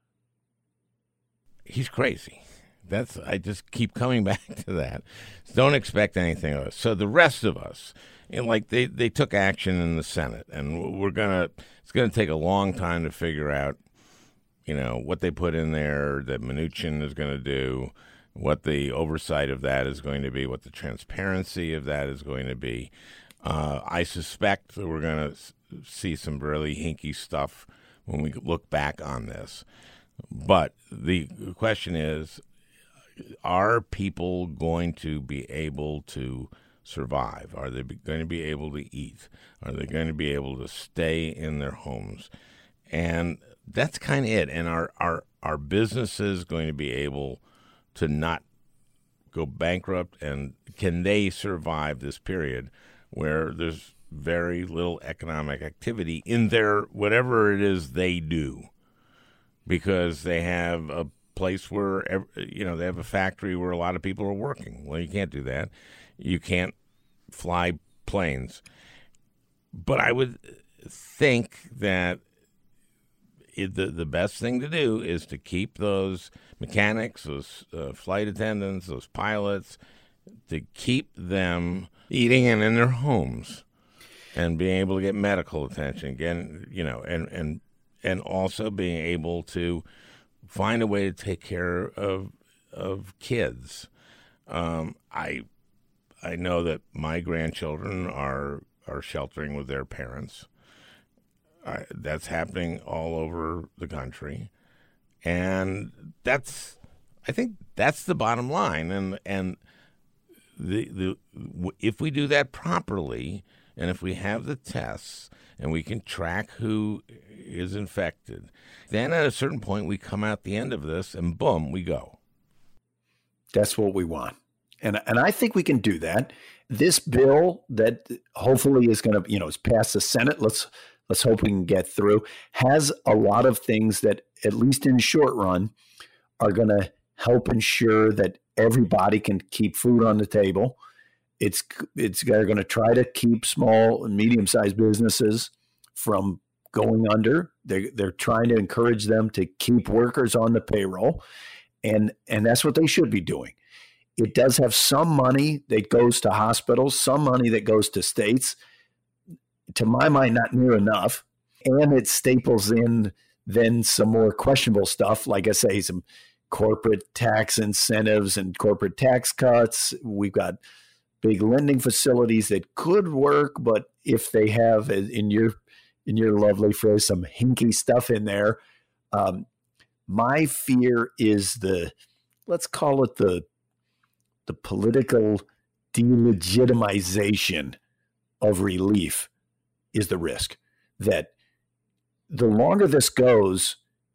He's crazy. I just keep coming back to that. Don't expect anything of us. So the rest of us, they took action in the Senate, and it's gonna take a long time to figure out, what they put in there that Mnuchin is going to do, what the oversight of that is going to be, what the transparency of that is going to be. I suspect that we're going to see some really hinky stuff when we look back on this. But the question is, are people going to be able to survive? Are they going to be able to eat? Are they going to be able to stay in their homes? And that's kind of it. And are businesses going to be able to not go bankrupt? And can they survive this period where there's very little economic activity in their whatever it is they do? Because they have a place where, they have a factory where a lot of people are working. Well, you can't do that. You can't fly planes. But I would think that the best thing to do is to keep those mechanics, those flight attendants, those pilots, to keep them eating and in their homes and being able to get medical attention again, and also being able to find a way to take care of kids. I know that my grandchildren are sheltering with their parents. That's happening all over the country, and I think that's the bottom line. And if we do that properly, and if we have the tests and we can track who is infected, then at a certain point we come out the end of this, and boom, we go. That's what we want. And I think we can do that. This bill that hopefully is going to, is passed the Senate, let's hope we can get through, has a lot of things that, at least in the short run, are going to help ensure that everybody can keep food on the table. They're going to try to keep small and medium-sized businesses from going under. They're trying to encourage them to keep workers on the payroll, and that's what they should be doing. It does have some money that goes to hospitals, some money that goes to states. To my mind, not near enough. And it staples in then some more questionable stuff, like I say, some corporate tax incentives and corporate tax cuts. We've got big lending facilities that could work, but if they have, in your lovely phrase, some hinky stuff in there, my fear is let's call it the political delegitimization of relief is the risk. That the longer this goes,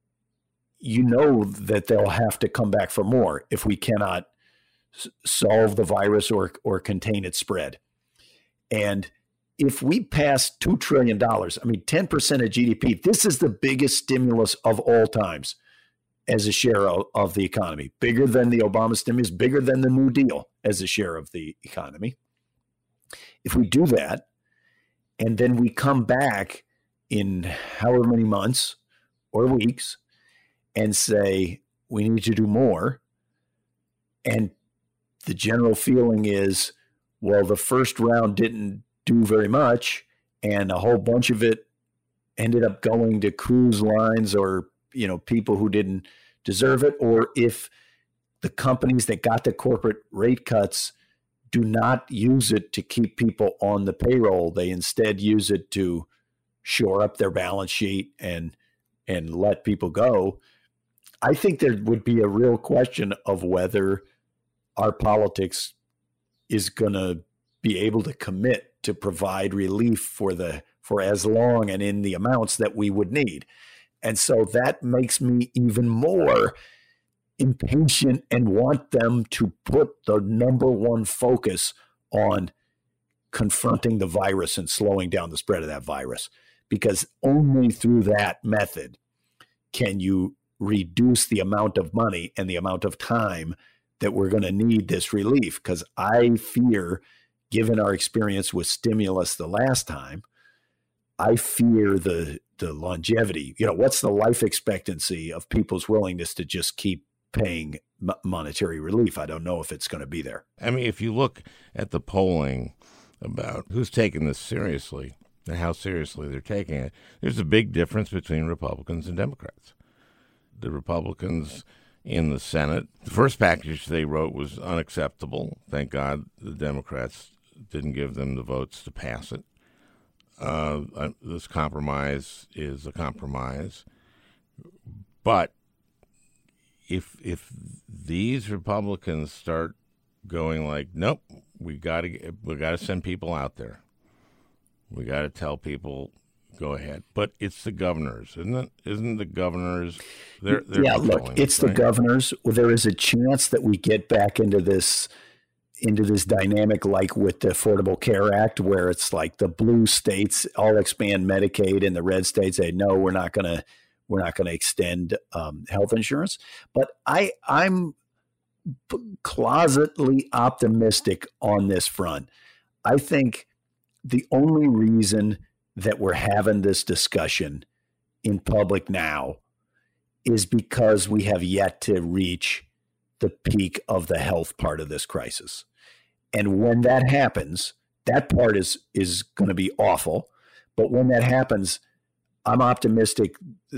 that they'll have to come back for more if we cannot solve the virus or contain its spread. And if we pass $2 trillion, 10% of GDP, this is the biggest stimulus of all times as a share of the economy, bigger than the Obama stimulus, bigger than the New Deal as a share of the economy. If we do that, and then we come back in however many months or weeks and say, we need to do more, and the general feeling is, well, the first round didn't do very much, and a whole bunch of it ended up going to cruise lines or people who didn't deserve it, or if the companies that got the corporate rate cuts do not use it to keep people on the payroll, they instead use it to shore up their balance sheet and let people go. I think there would be a real question of whether our politics is going to be able to commit to provide relief for as long and in the amounts that we would need. And so that makes me even more impatient and want them to put the number one focus on confronting the virus and slowing down the spread of that virus, because only through that method can you reduce the amount of money and the amount of time that we're going to need this relief. Because I fear, given our experience with stimulus the last time, I fear the longevity. What's the life expectancy of people's willingness to just keep paying monetary relief? I don't know if it's going to be there. If you look at the polling about who's taking this seriously and how seriously they're taking it, there's a big difference between Republicans and Democrats. The Republicans in the Senate, the first package they wrote was unacceptable. Thank God the Democrats didn't give them the votes to pass it. This compromise is a compromise, but if these Republicans start going like, nope, we got to send people out there, we got to tell people, go ahead. But it's the governors, isn't it? Isn't the governors? They're look, it's the governors. Well, there is a chance that we get back into this dynamic like with the Affordable Care Act, where it's like the blue states all expand Medicaid and the red states say, no, we're not going to extend health insurance. But I'm closetly optimistic on this front. I think the only reason that we're having this discussion in public now is because we have yet to reach the peak of the health part of this crisis. And when that happens, that part is going to be awful. But when that happens, I'm optimistic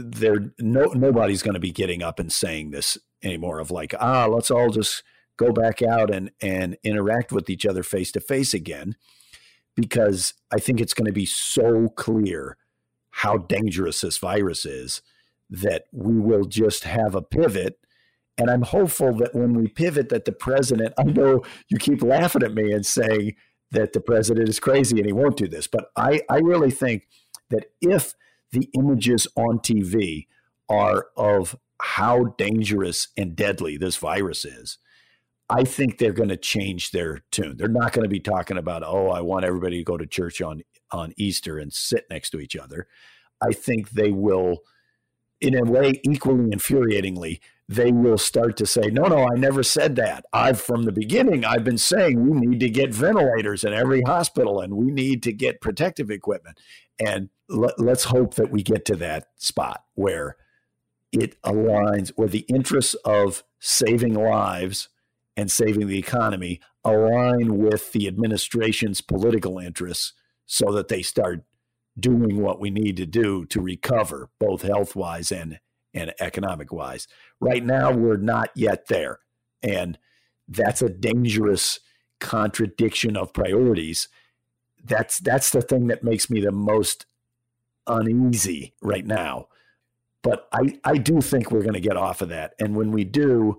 nobody's going to be getting up and saying this anymore of like, let's all just go back out and interact with each other face to face again, because I think it's going to be so clear how dangerous this virus is that we will just have a pivot. And I'm hopeful that when we pivot, that the president, I know you keep laughing at me and saying that the president is crazy and he won't do this, but I really think that if the images on TV are of how dangerous and deadly this virus is, I think they're going to change their tune. They're not going to be talking about, I want everybody to go to church on Easter and sit next to each other. I think they will, in a way, equally infuriatingly, they will start to say, no, I never said that. From the beginning, I've been saying we need to get ventilators in every hospital and we need to get protective equipment. And let's hope that we get to that spot where it aligns, where the interests of saving lives and saving the economy align with the administration's political interests so that they start doing what we need to do to recover, both health-wise and economic-wise. Right now, we're not yet there. And that's a dangerous contradiction of priorities. That's the thing that makes me the most uneasy right now. But I do think we're going to get off of that. And when we do,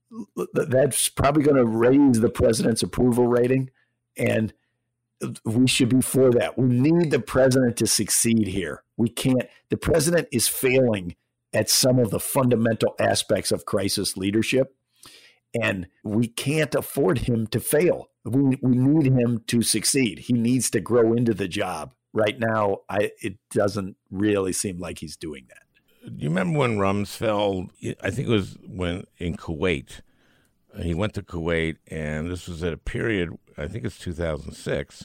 that's probably going to raise the president's approval rating. And we should be for that. We need the president to succeed here. The president is failing at some of the fundamental aspects of crisis leadership, and we can't afford him to fail. We need him to succeed. He needs to grow into the job. Right now, it doesn't really seem like he's doing that. Do you remember when Rumsfeld, I think it was when in Kuwait, he went to Kuwait, and this was at a period, I think it's 2006,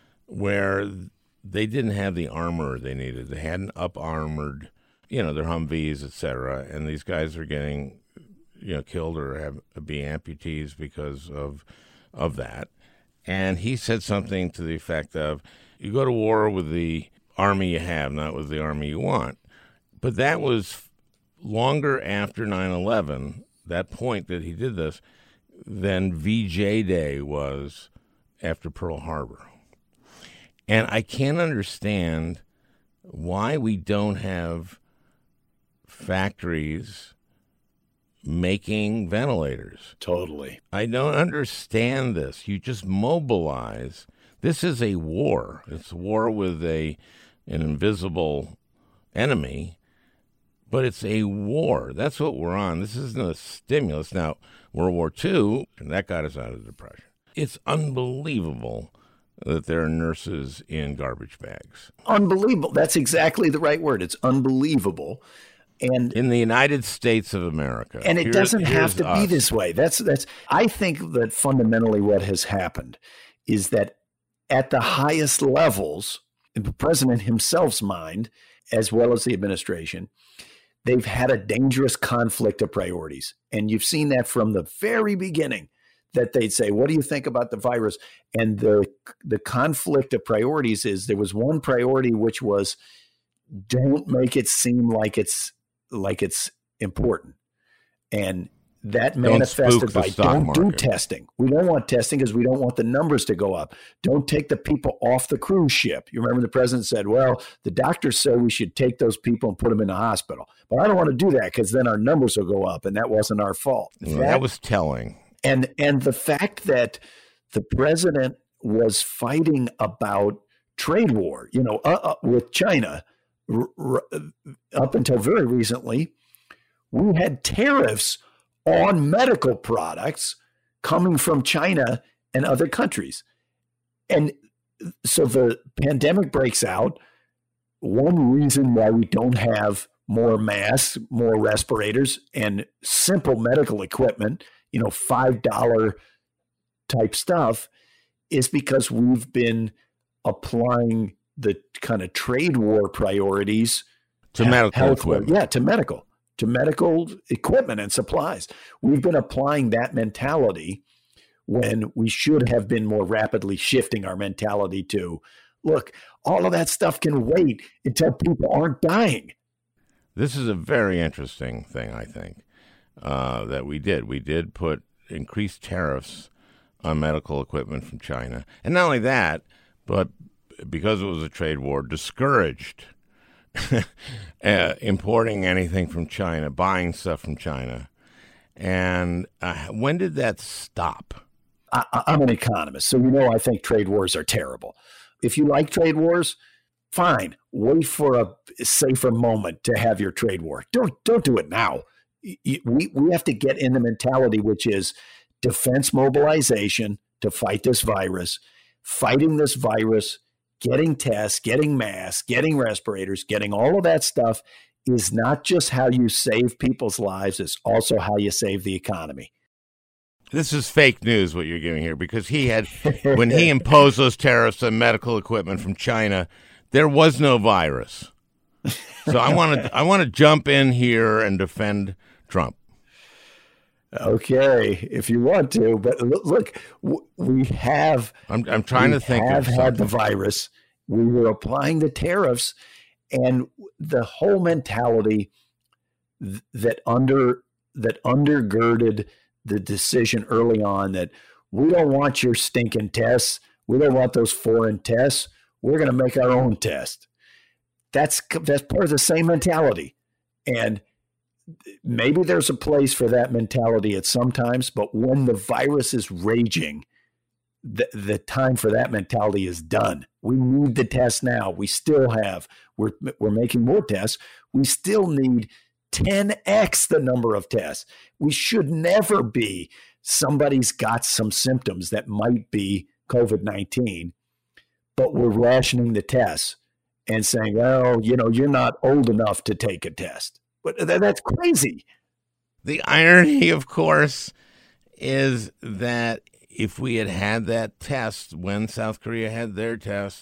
where they didn't have the armor they needed. They hadn't up-armored, their Humvees, et cetera, and these guys are getting, killed or be amputees because of that. And he said something to the effect of, you go to war with the army you have, not with the army you want. But that was longer after 9/11, that point that he did this, than VJ Day was after Pearl Harbor. And I can't understand why we don't have factories making ventilators. Totally. I don't understand this. You just mobilize. This is a war. It's a war with an invisible enemy, but it's a war. That's what we're on. This isn't a stimulus. Now, World War II, and that got us out of the Depression. It's unbelievable that there are nurses in garbage bags. Unbelievable. That's exactly the right word. It's unbelievable. And in the United States of America. And it doesn't have to be this way. That's I think that fundamentally what has happened is that at the highest levels, in the president himself's mind, as well as the administration, they've had a dangerous conflict of priorities. And you've seen that from the very beginning, that they'd say, what do you think about the virus? And the conflict of priorities is there was one priority, which was don't make it seem like it's important. And that manifested by don't do testing. We don't want testing because we don't want the numbers to go up. Don't take the people off the cruise ship. You remember the president said, well, the doctors said we should take those people and put them in the hospital. But I don't want to do that because then our numbers will go up, and that wasn't our fault. That was telling. And the fact that the president was fighting about trade war, with China, up until very recently, we had tariffs on medical products coming from China and other countries. And so the pandemic breaks out. One reason why we don't have more masks, more respirators, and simple medical equipment, $5 type stuff, is because we've been applying the kind of trade war priorities to medical equipment. Yeah, to medical equipment and supplies. We've been applying that mentality when we should have been more rapidly shifting our mentality to, look, all of that stuff can wait until people aren't dying. This is a very interesting thing, I think, that we did. We did put increased tariffs on medical equipment from China. And not only that, but because it was a trade war, discouraged importing anything from China, buying stuff from China. And when did that stop? I'm an economist, so I think trade wars are terrible. If you like trade wars, fine. Wait for a safer moment to have your trade war. Don't do it now. We have to get in the mentality, which is defense mobilization to fight this virus, fighting this virus, getting tests, getting masks, getting respirators, getting all of that stuff is not just how you save people's lives, it's also how you save the economy. This is fake news, what you're giving here, because when he imposed those tariffs on medical equipment from China, there was no virus. So I want to jump in here and defend Trump. Okay, if you want to, but look, we have. I'm trying to think. Have had the virus. We were applying the tariffs, and the whole mentality that undergirded the decision early on that we don't want your stinking tests. We don't want those foreign tests. We're going to make our own test. That's part of the same mentality. And maybe there's a place for that mentality at some times, but when the virus is raging, the time for that mentality is done. We need the test now. We still have. We're making more tests. We still need 10x the number of tests. We should never be somebody's got some symptoms that might be COVID-19, but we're rationing the tests and saying, well, you're not old enough to take a test. But that's crazy. The irony, of course, is that if we had had that test when South Korea had their test,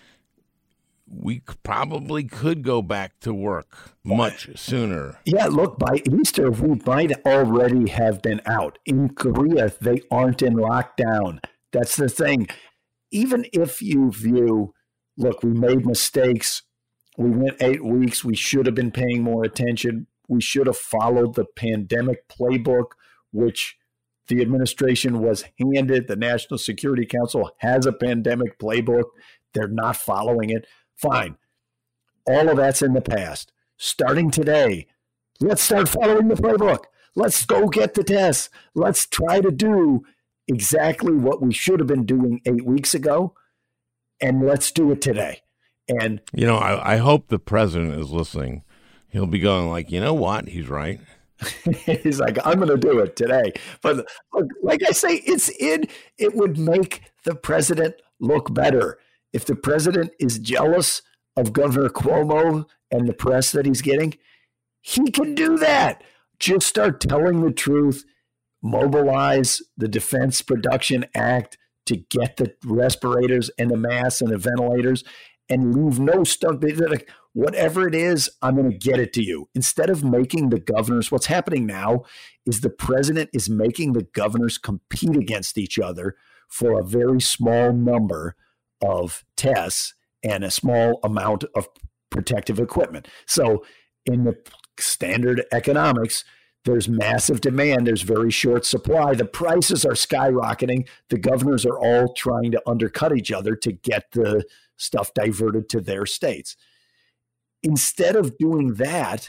we probably could go back to work much sooner. Yeah, look, by Easter, we might already have been out. In Korea, they aren't in lockdown. That's the thing. Even if you view, look, we made mistakes. We went 8 weeks. We should have been paying more attention. We should have followed the pandemic playbook, which the administration was handed. The National Security Council has a pandemic playbook. They're not following it. Fine. All of that's in the past. Starting today, let's start following the playbook. Let's go get the tests. Let's try to do exactly what we should have been doing 8 weeks ago, and let's do it today. And I hope the president is listening. He'll be going like, you know what? He's right. He's like, I'm going to do it today. But look, like I say, it would make the president look better. If the president is jealous of Governor Cuomo and the press that he's getting, he can do that. Just start telling the truth, mobilize the Defense Production Act to get the respirators and the masks and the ventilators, and leave no stuff. Like, whatever it is, I'm going to get it to you. Instead of making the governors, what's happening now is the president is making the governors compete against each other for a very small number of tests and a small amount of protective equipment. So in the standard economics, there's massive demand. There's very short supply. The prices are skyrocketing. The governors are all trying to undercut each other to get the stuff diverted to their states. Instead of doing that,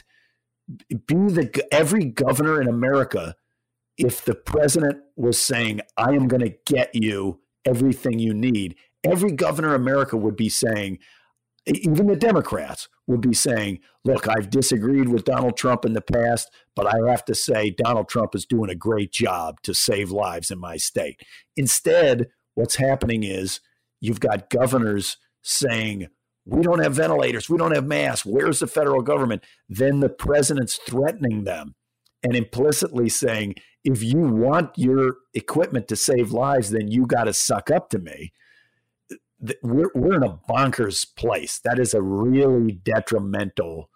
every governor in America, if the president was saying, I am going to get you everything you need, every governor in America would be saying, even the Democrats would be saying, look, I've disagreed with Donald Trump in the past, but I have to say Donald Trump is doing a great job to save lives in my state. Instead, what's happening is you've got governors saying, we don't have ventilators, we don't have masks, where's the federal government? Then the president's threatening them and implicitly saying, if you want your equipment to save lives, then you got to suck up to me. We're in a bonkers place. That is a really detrimental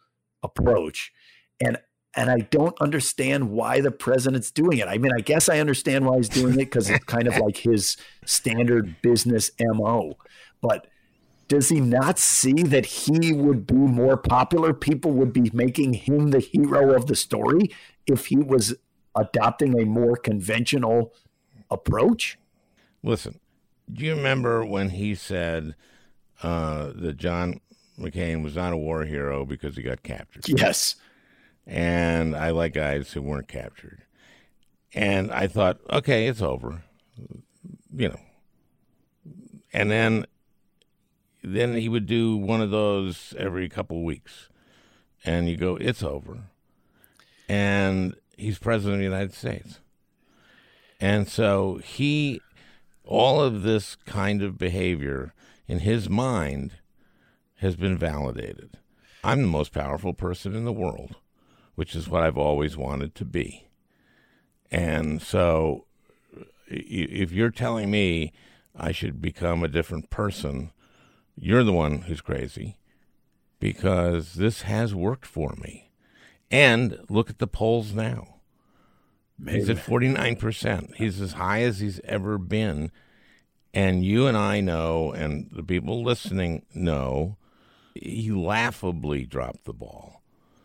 approach. And I don't understand why the president's doing it. I mean, I guess I understand why he's doing it because it's kind of like his standard business MO. But does he not see that he would be more popular? People would be making him the hero of the story if he was adopting a more conventional approach? Listen, do you remember when he said that John McCain was not a war hero because he got captured? Yes. And I like guys who weren't captured. And I thought, okay, it's over. You know. And then he would do one of those every couple of weeks. And you go, it's over. And he's president of the United States. And so all of this kind of behavior in his mind has been validated. I'm the most powerful person in the world, which is what I've always wanted to be. And so if you're telling me I should become a different person, you're the one who's crazy, because this has worked for me. And look at the polls now. Maybe. He's at 49%. He's as high as he's ever been. And you and I know, and the people listening know, he laughably dropped the ball.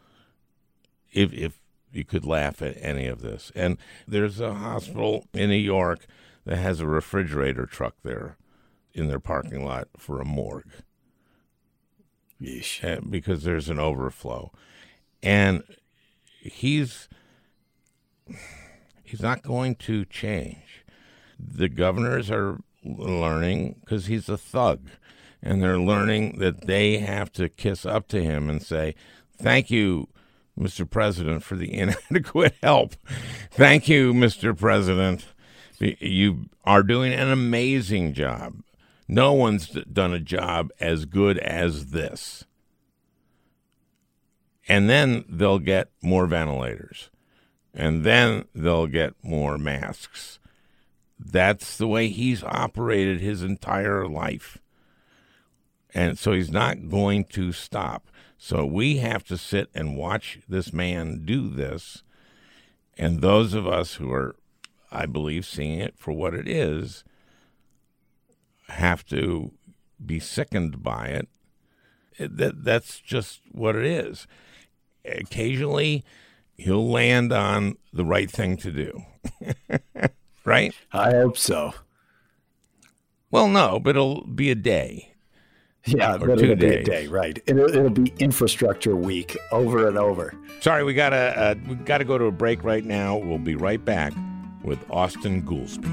If you could laugh at any of this. And there's a hospital in New York that has a refrigerator truck there in their parking lot for a morgue. Yeesh. Because there's an overflow. And he's not going to change. The governors are learning because he's a thug, and they're learning that they have to kiss up to him and say, thank you, Mr. President, for the inadequate help. Thank you, Mr. President. You are doing an amazing job. No one's done a job as good as this. And then they'll get more ventilators. And then they'll get more masks. That's the way he's operated his entire life. And so he's not going to stop. So we have to sit and watch this man do this. And those of us who are, I believe, seeing it for what it is, have to be sickened by it. That's just what it is. Occasionally, he'll land on the right thing to do. Right? I hope so. Well, no, but it'll be a day. Yeah, or 2 days. Be a day, right? It'll be infrastructure week over and over. Sorry, we gotta go to a break right now. We'll be right back with Austin Goolsby.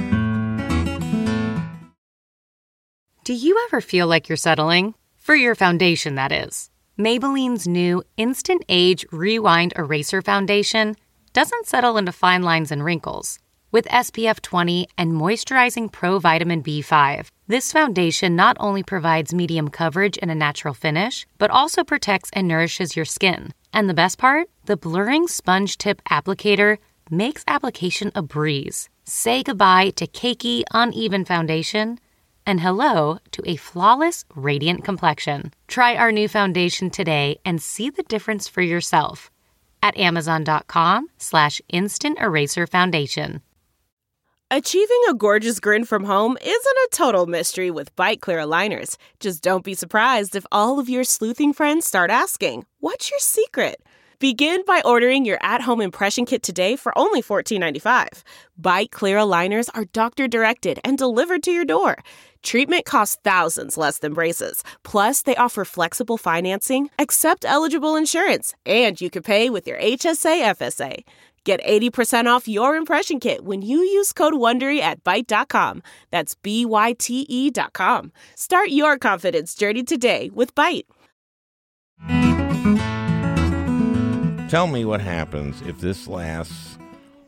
Do you ever feel like you're settling? For your foundation, that is. Maybelline's new Instant Age Rewind Eraser Foundation doesn't settle into fine lines and wrinkles. With SPF 20 and moisturizing Pro Vitamin B5, this foundation not only provides medium coverage and a natural finish, but also protects and nourishes your skin. And the best part? The blurring sponge tip applicator makes application a breeze. Say goodbye to cakey, uneven foundation and hello to a flawless, radiant complexion. Try our new foundation today and see the difference for yourself at Amazon.com/Instant Eraser Foundation. Achieving a gorgeous grin from home isn't a total mystery with Byte Clear aligners. Just don't be surprised if all of your sleuthing friends start asking, what's your secret? Begin by ordering your at-home impression kit today for only $14.95. Byte Clear aligners are doctor-directed and delivered to your door. Treatment costs thousands less than braces. Plus, they offer flexible financing, accept eligible insurance, and you can pay with your HSA FSA. Get 80% off your impression kit when you use code WONDERY at Byte.com. That's BYTE.com. Start your confidence journey today with Byte. Tell me what happens if this lasts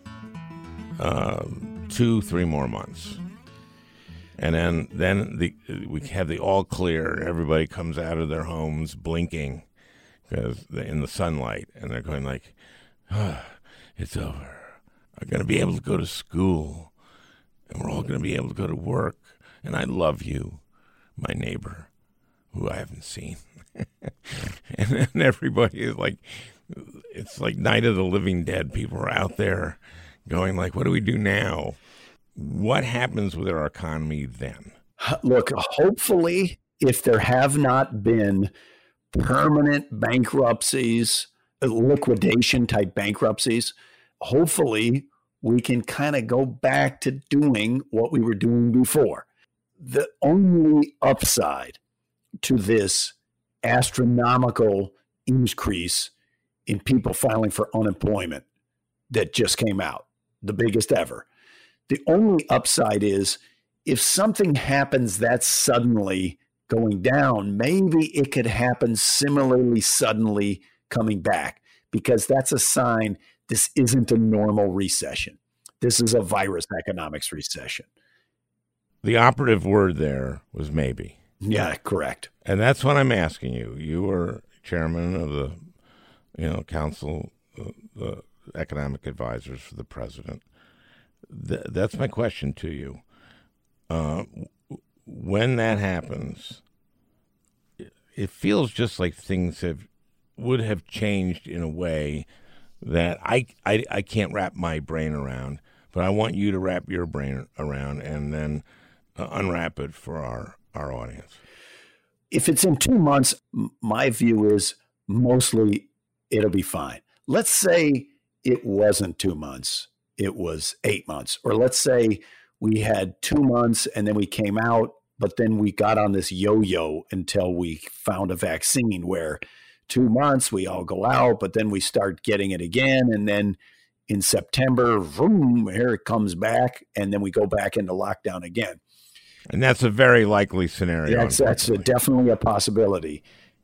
2-3 more months. And then we have the all clear. Everybody comes out of their homes blinking because in the sunlight. And they're going like, it's over. I'm going to be able to go to school, and we're all going to be able to go to work. And I love you, my neighbor. who I haven't seen. And then everybody is like, it's like Night of the Living Dead. People are out there going like, what do we do now? What happens with our economy then? Look, hopefully, if there have not been permanent bankruptcies, liquidation type bankruptcies, hopefully we can kind of go back to doing what we were doing before. The only upside to this astronomical increase in people filing for unemployment that just came out, the biggest ever. The only upside is if something happens that suddenly going down, maybe it could happen similarly suddenly coming back, because that's a sign this isn't a normal recession. This is a virus economics recession. The operative word there was maybe. Yeah, correct. And that's what I'm asking you. You were chairman of the, council, the economic advisors for the president. That's my question to you. When that happens, it feels just like things would have changed in a way that I can't wrap my brain around, but I want you to wrap your brain around and then unwrap it for our audience. If it's in 2 months, my view is mostly it'll be fine. Let's say it wasn't 2 months, it was 8 months. Or let's say we had 2 months and then we came out, but then we got on this yo-yo until we found a vaccine where 2 months we all go out, but then we start getting it again. And then in September, vroom, here it comes back. And then we go back into lockdown again. And that's a very likely scenario. That's definitely a possibility.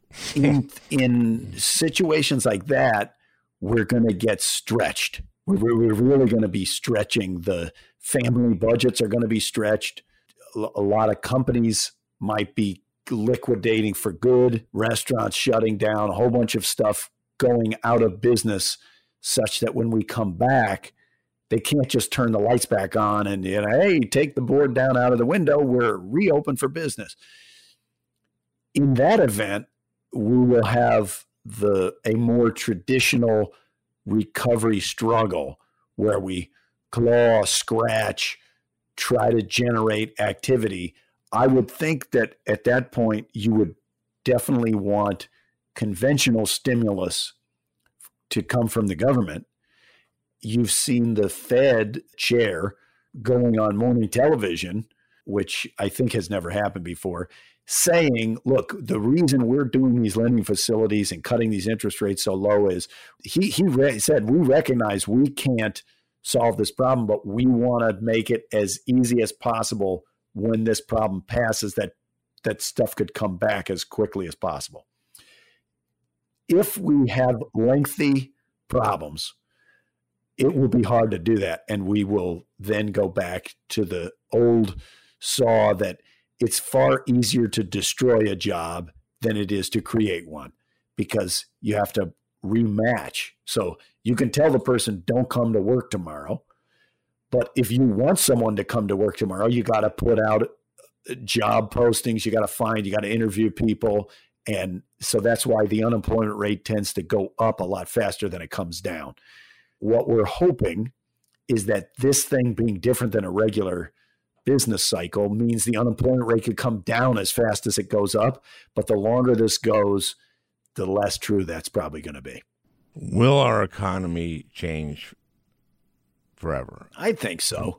In situations like that, we're going to get stretched. We're really going to be stretching. The family budgets are going to be stretched. A lot of companies might be liquidating for good, restaurants shutting down, a whole bunch of stuff going out of business, such that when we come back, they can't just turn the lights back on and, hey, take the board down out of the window. We're reopened for business. In that event, we will have a more traditional recovery struggle where we claw, scratch, try to generate activity. I would think that at that point, you would definitely want conventional stimulus to come from the government. You've seen the Fed chair going on morning television, which I think has never happened before, saying, look, the reason we're doing these lending facilities and cutting these interest rates so low is he said, we recognize we can't solve this problem, but we want to make it as easy as possible when this problem passes, that stuff could come back as quickly as possible. If we have lengthy problems, it will be hard to do that. And we will then go back to the old saw that it's far easier to destroy a job than it is to create one, because you have to rematch. So you can tell the person, don't come to work tomorrow. But if you want someone to come to work tomorrow, you got to put out job postings, you got to interview people. And so that's why the unemployment rate tends to go up a lot faster than it comes down. What we're hoping is that this thing being different than a regular business cycle means the unemployment rate could come down as fast as it goes up. But the longer this goes, the less true that's probably going to be. Will our economy change forever? I think so.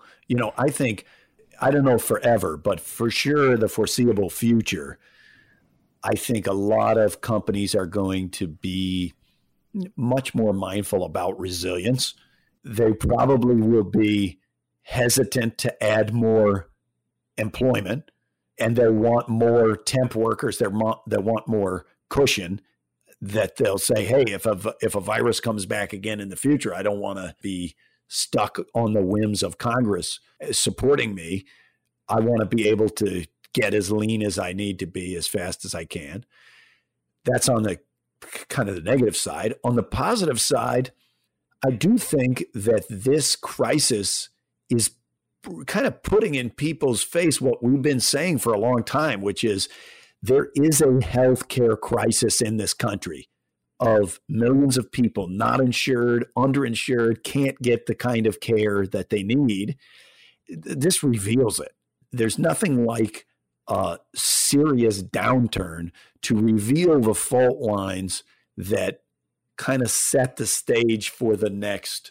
I don't know forever, but for sure the foreseeable future, I think a lot of companies are going to be much more mindful about resilience. They probably will be hesitant to add more employment, and they want more temp workers. They want more cushion, that they'll say, hey, if a virus comes back again in the future, I don't want to be stuck on the whims of Congress supporting me. I want to be able to get as lean as I need to be as fast as I can. That's on the kind of the negative side. On the positive side, I do think that this crisis is kind of putting in people's face what we've been saying for a long time, which is there is a healthcare crisis in this country of millions of people not insured, underinsured, can't get the kind of care that they need. This reveals it. There's nothing like a serious downturn to reveal the fault lines that kind of set the stage for the next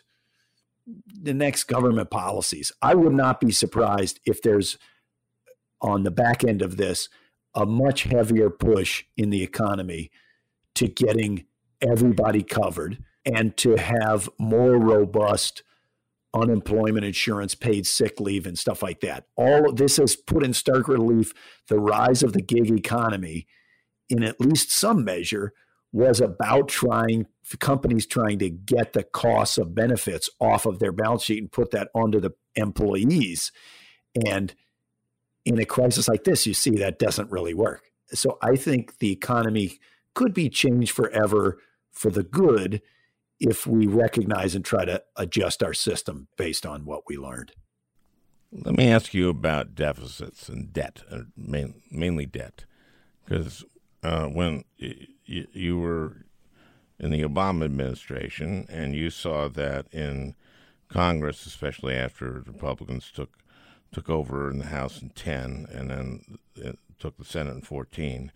government policies. I would not be surprised if there's, on the back end of this, a much heavier push in the economy to getting everybody covered and to have more robust unemployment insurance, paid sick leave, and stuff like that. All of this has put in stark relief the rise of the gig economy, in at least some measure, was about companies trying to get the costs of benefits off of their balance sheet and put that onto the employees. And in a crisis like this, you see that doesn't really work. So I think the economy could be changed forever for the good if we recognize and try to adjust our system based on what we learned. Let me ask you about deficits and debt, mainly debt, because when you were in the Obama administration and you saw that in Congress, especially after Republicans took over in the House in 10 and then took the Senate in 14,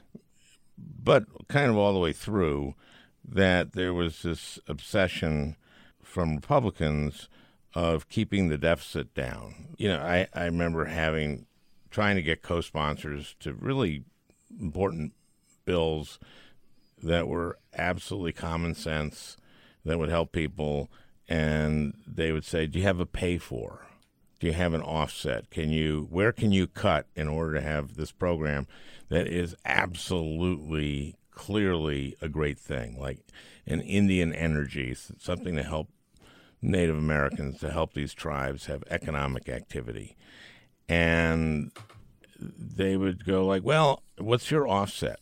but kind of all the way through, that there was this obsession from Republicans of keeping the deficit down. You know, I remember trying to get co-sponsors to really important bills that were absolutely common sense, that would help people, and they would say, do you have a pay for? Do you have an offset? Where can you cut in order to have this program that is absolutely clearly a great thing, like an Indian energy, something to help Native Americans, to help these tribes have economic activity. And they would go like, well, what's your offset?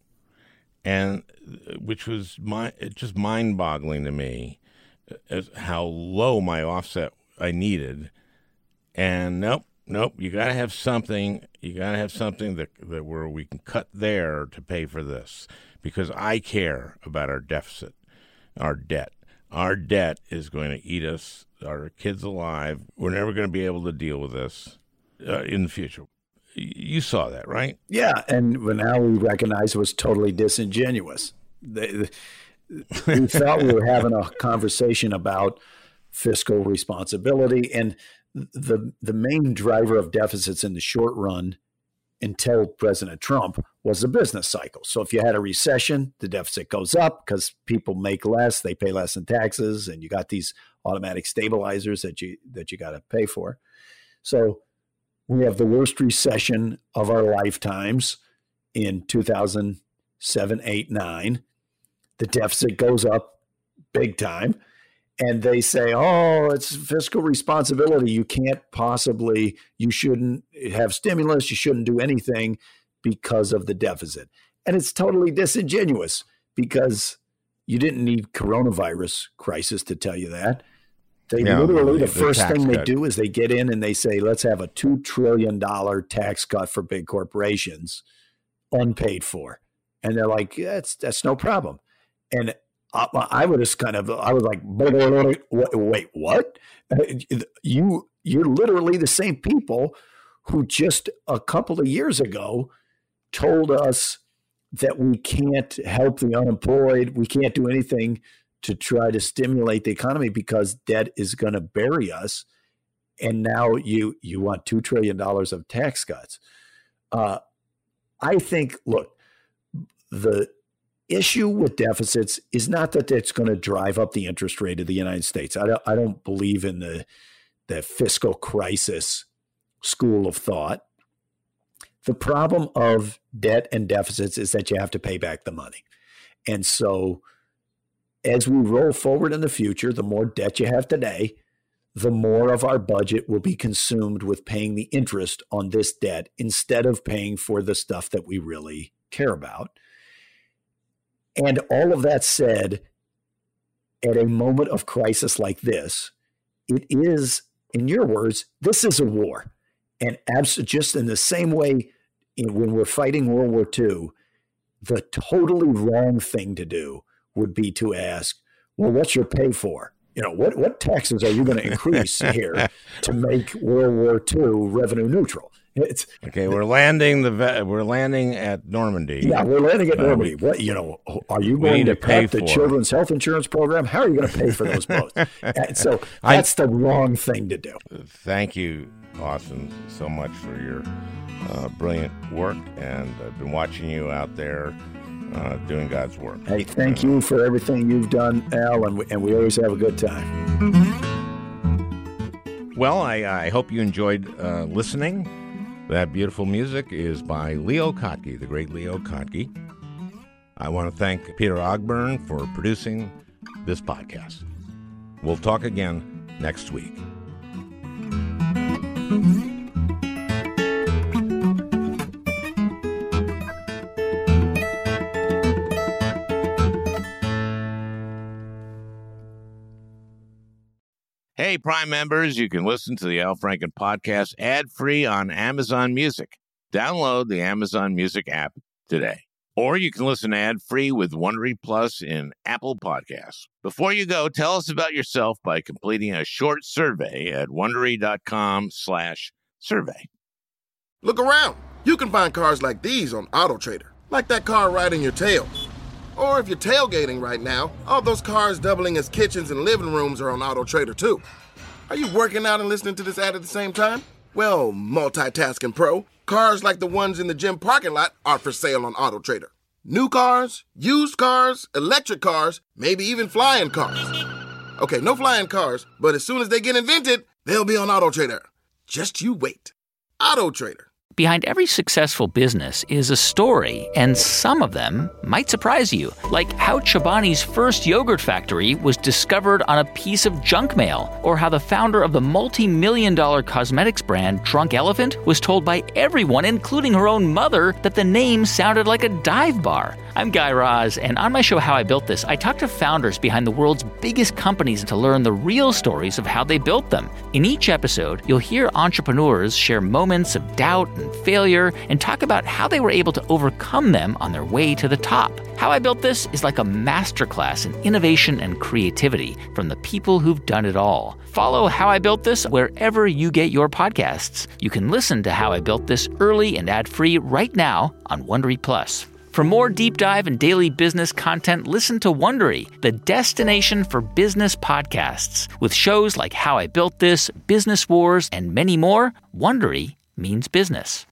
And which was just mind-boggling to me, as how low my offset I needed. And nope, you got to have something. You got to have something that where we can cut there to pay for this, because I care about our deficit, our debt. Our debt is going to eat us, our kids alive. We're never going to be able to deal with this in the future. You saw that, right? Yeah, and now we recognize it was totally disingenuous. We thought we were having a conversation about fiscal responsibility, and the main driver of deficits in the short run until President Trump was the business cycle. So if you had a recession, the deficit goes up because people make less, they pay less in taxes, and you got these automatic stabilizers that you got to pay for. So we have the worst recession of our lifetimes in 2007, 8, 9. The deficit goes up big time. And they say, oh, it's fiscal responsibility. You shouldn't have stimulus. You shouldn't do anything because of the deficit. And it's totally disingenuous, because you didn't need coronavirus crisis to tell you that. The first thing they do is they get in and they say, let's have a $2 trillion tax cut for big corporations, unpaid for. And they're like, yeah, that's no problem. And I was like, wait, what? You're literally the same people who just a couple of years ago told us that we can't help the unemployed. We can't do anything to try to stimulate the economy because debt is going to bury us. And now you want $2 trillion of tax cuts. I think, look, the issue with deficits is not that it's going to drive up the interest rate of the United States. I don't believe in the fiscal crisis school of thought. The problem of debt and deficits is that you have to pay back the money. And so as we roll forward in the future, the more debt you have today, the more of our budget will be consumed with paying the interest on this debt instead of paying for the stuff that we really care about. And all of that said, at a moment of crisis like this, it is, in your words, this is a war. And just in the same way when we're fighting World War II, the totally wrong thing to do would be to ask, well, what's your pay for? What taxes are you going to increase here to make World War II revenue neutral? We're landing at Normandy. Yeah, we're landing at Normandy. What are you going to cut the children's health insurance program? How are you going to pay for those boats? So that's the wrong thing to do. Thank you, Austin, so much for your brilliant work, and I've been watching you out there doing God's work. Hey, thank you for everything you've done, Al, and we always have a good time. Well, I hope you enjoyed listening. That beautiful music is by Leo Kottke, the great Leo Kottke. I want to thank Peter Ogburn for producing this podcast. We'll talk again next week. Hey, Prime members, you can listen to the Al Franken podcast ad-free on Amazon Music. Download the Amazon Music app today. Or you can listen ad-free with Wondery Plus in Apple Podcasts. Before you go, tell us about yourself by completing a short survey at Wondery.com/survey. Look around. You can find cars like these on AutoTrader, like that car riding your tail. Or if you're tailgating right now, all those cars doubling as kitchens and living rooms are on AutoTrader too. Are you working out and listening to this ad at the same time? Well, multitasking pro, cars like the ones in the gym parking lot are for sale on AutoTrader. New cars, used cars, electric cars, maybe even flying cars. Okay, no flying cars, but as soon as they get invented, they'll be on AutoTrader. Just you wait. AutoTrader. Behind every successful business is a story, and some of them might surprise you, like how Chobani's first yogurt factory was discovered on a piece of junk mail, or how the founder of the multi-million-dollar cosmetics brand Drunk Elephant was told by everyone, including her own mother, that the name sounded like a dive bar. I'm Guy Raz, and on my show How I Built This, I talk to founders behind the world's biggest companies to learn the real stories of how they built them. In each episode, you'll hear entrepreneurs share moments of doubt and failure and talk about how they were able to overcome them on their way to the top. How I Built This is like a masterclass in innovation and creativity from the people who've done it all. Follow How I Built This wherever you get your podcasts. You can listen to How I Built This early and ad-free right now on Wondery Plus. For more deep dive and daily business content, listen to Wondery, the destination for business podcasts. With shows like How I Built This, Business Wars, and many more, Wondery means business.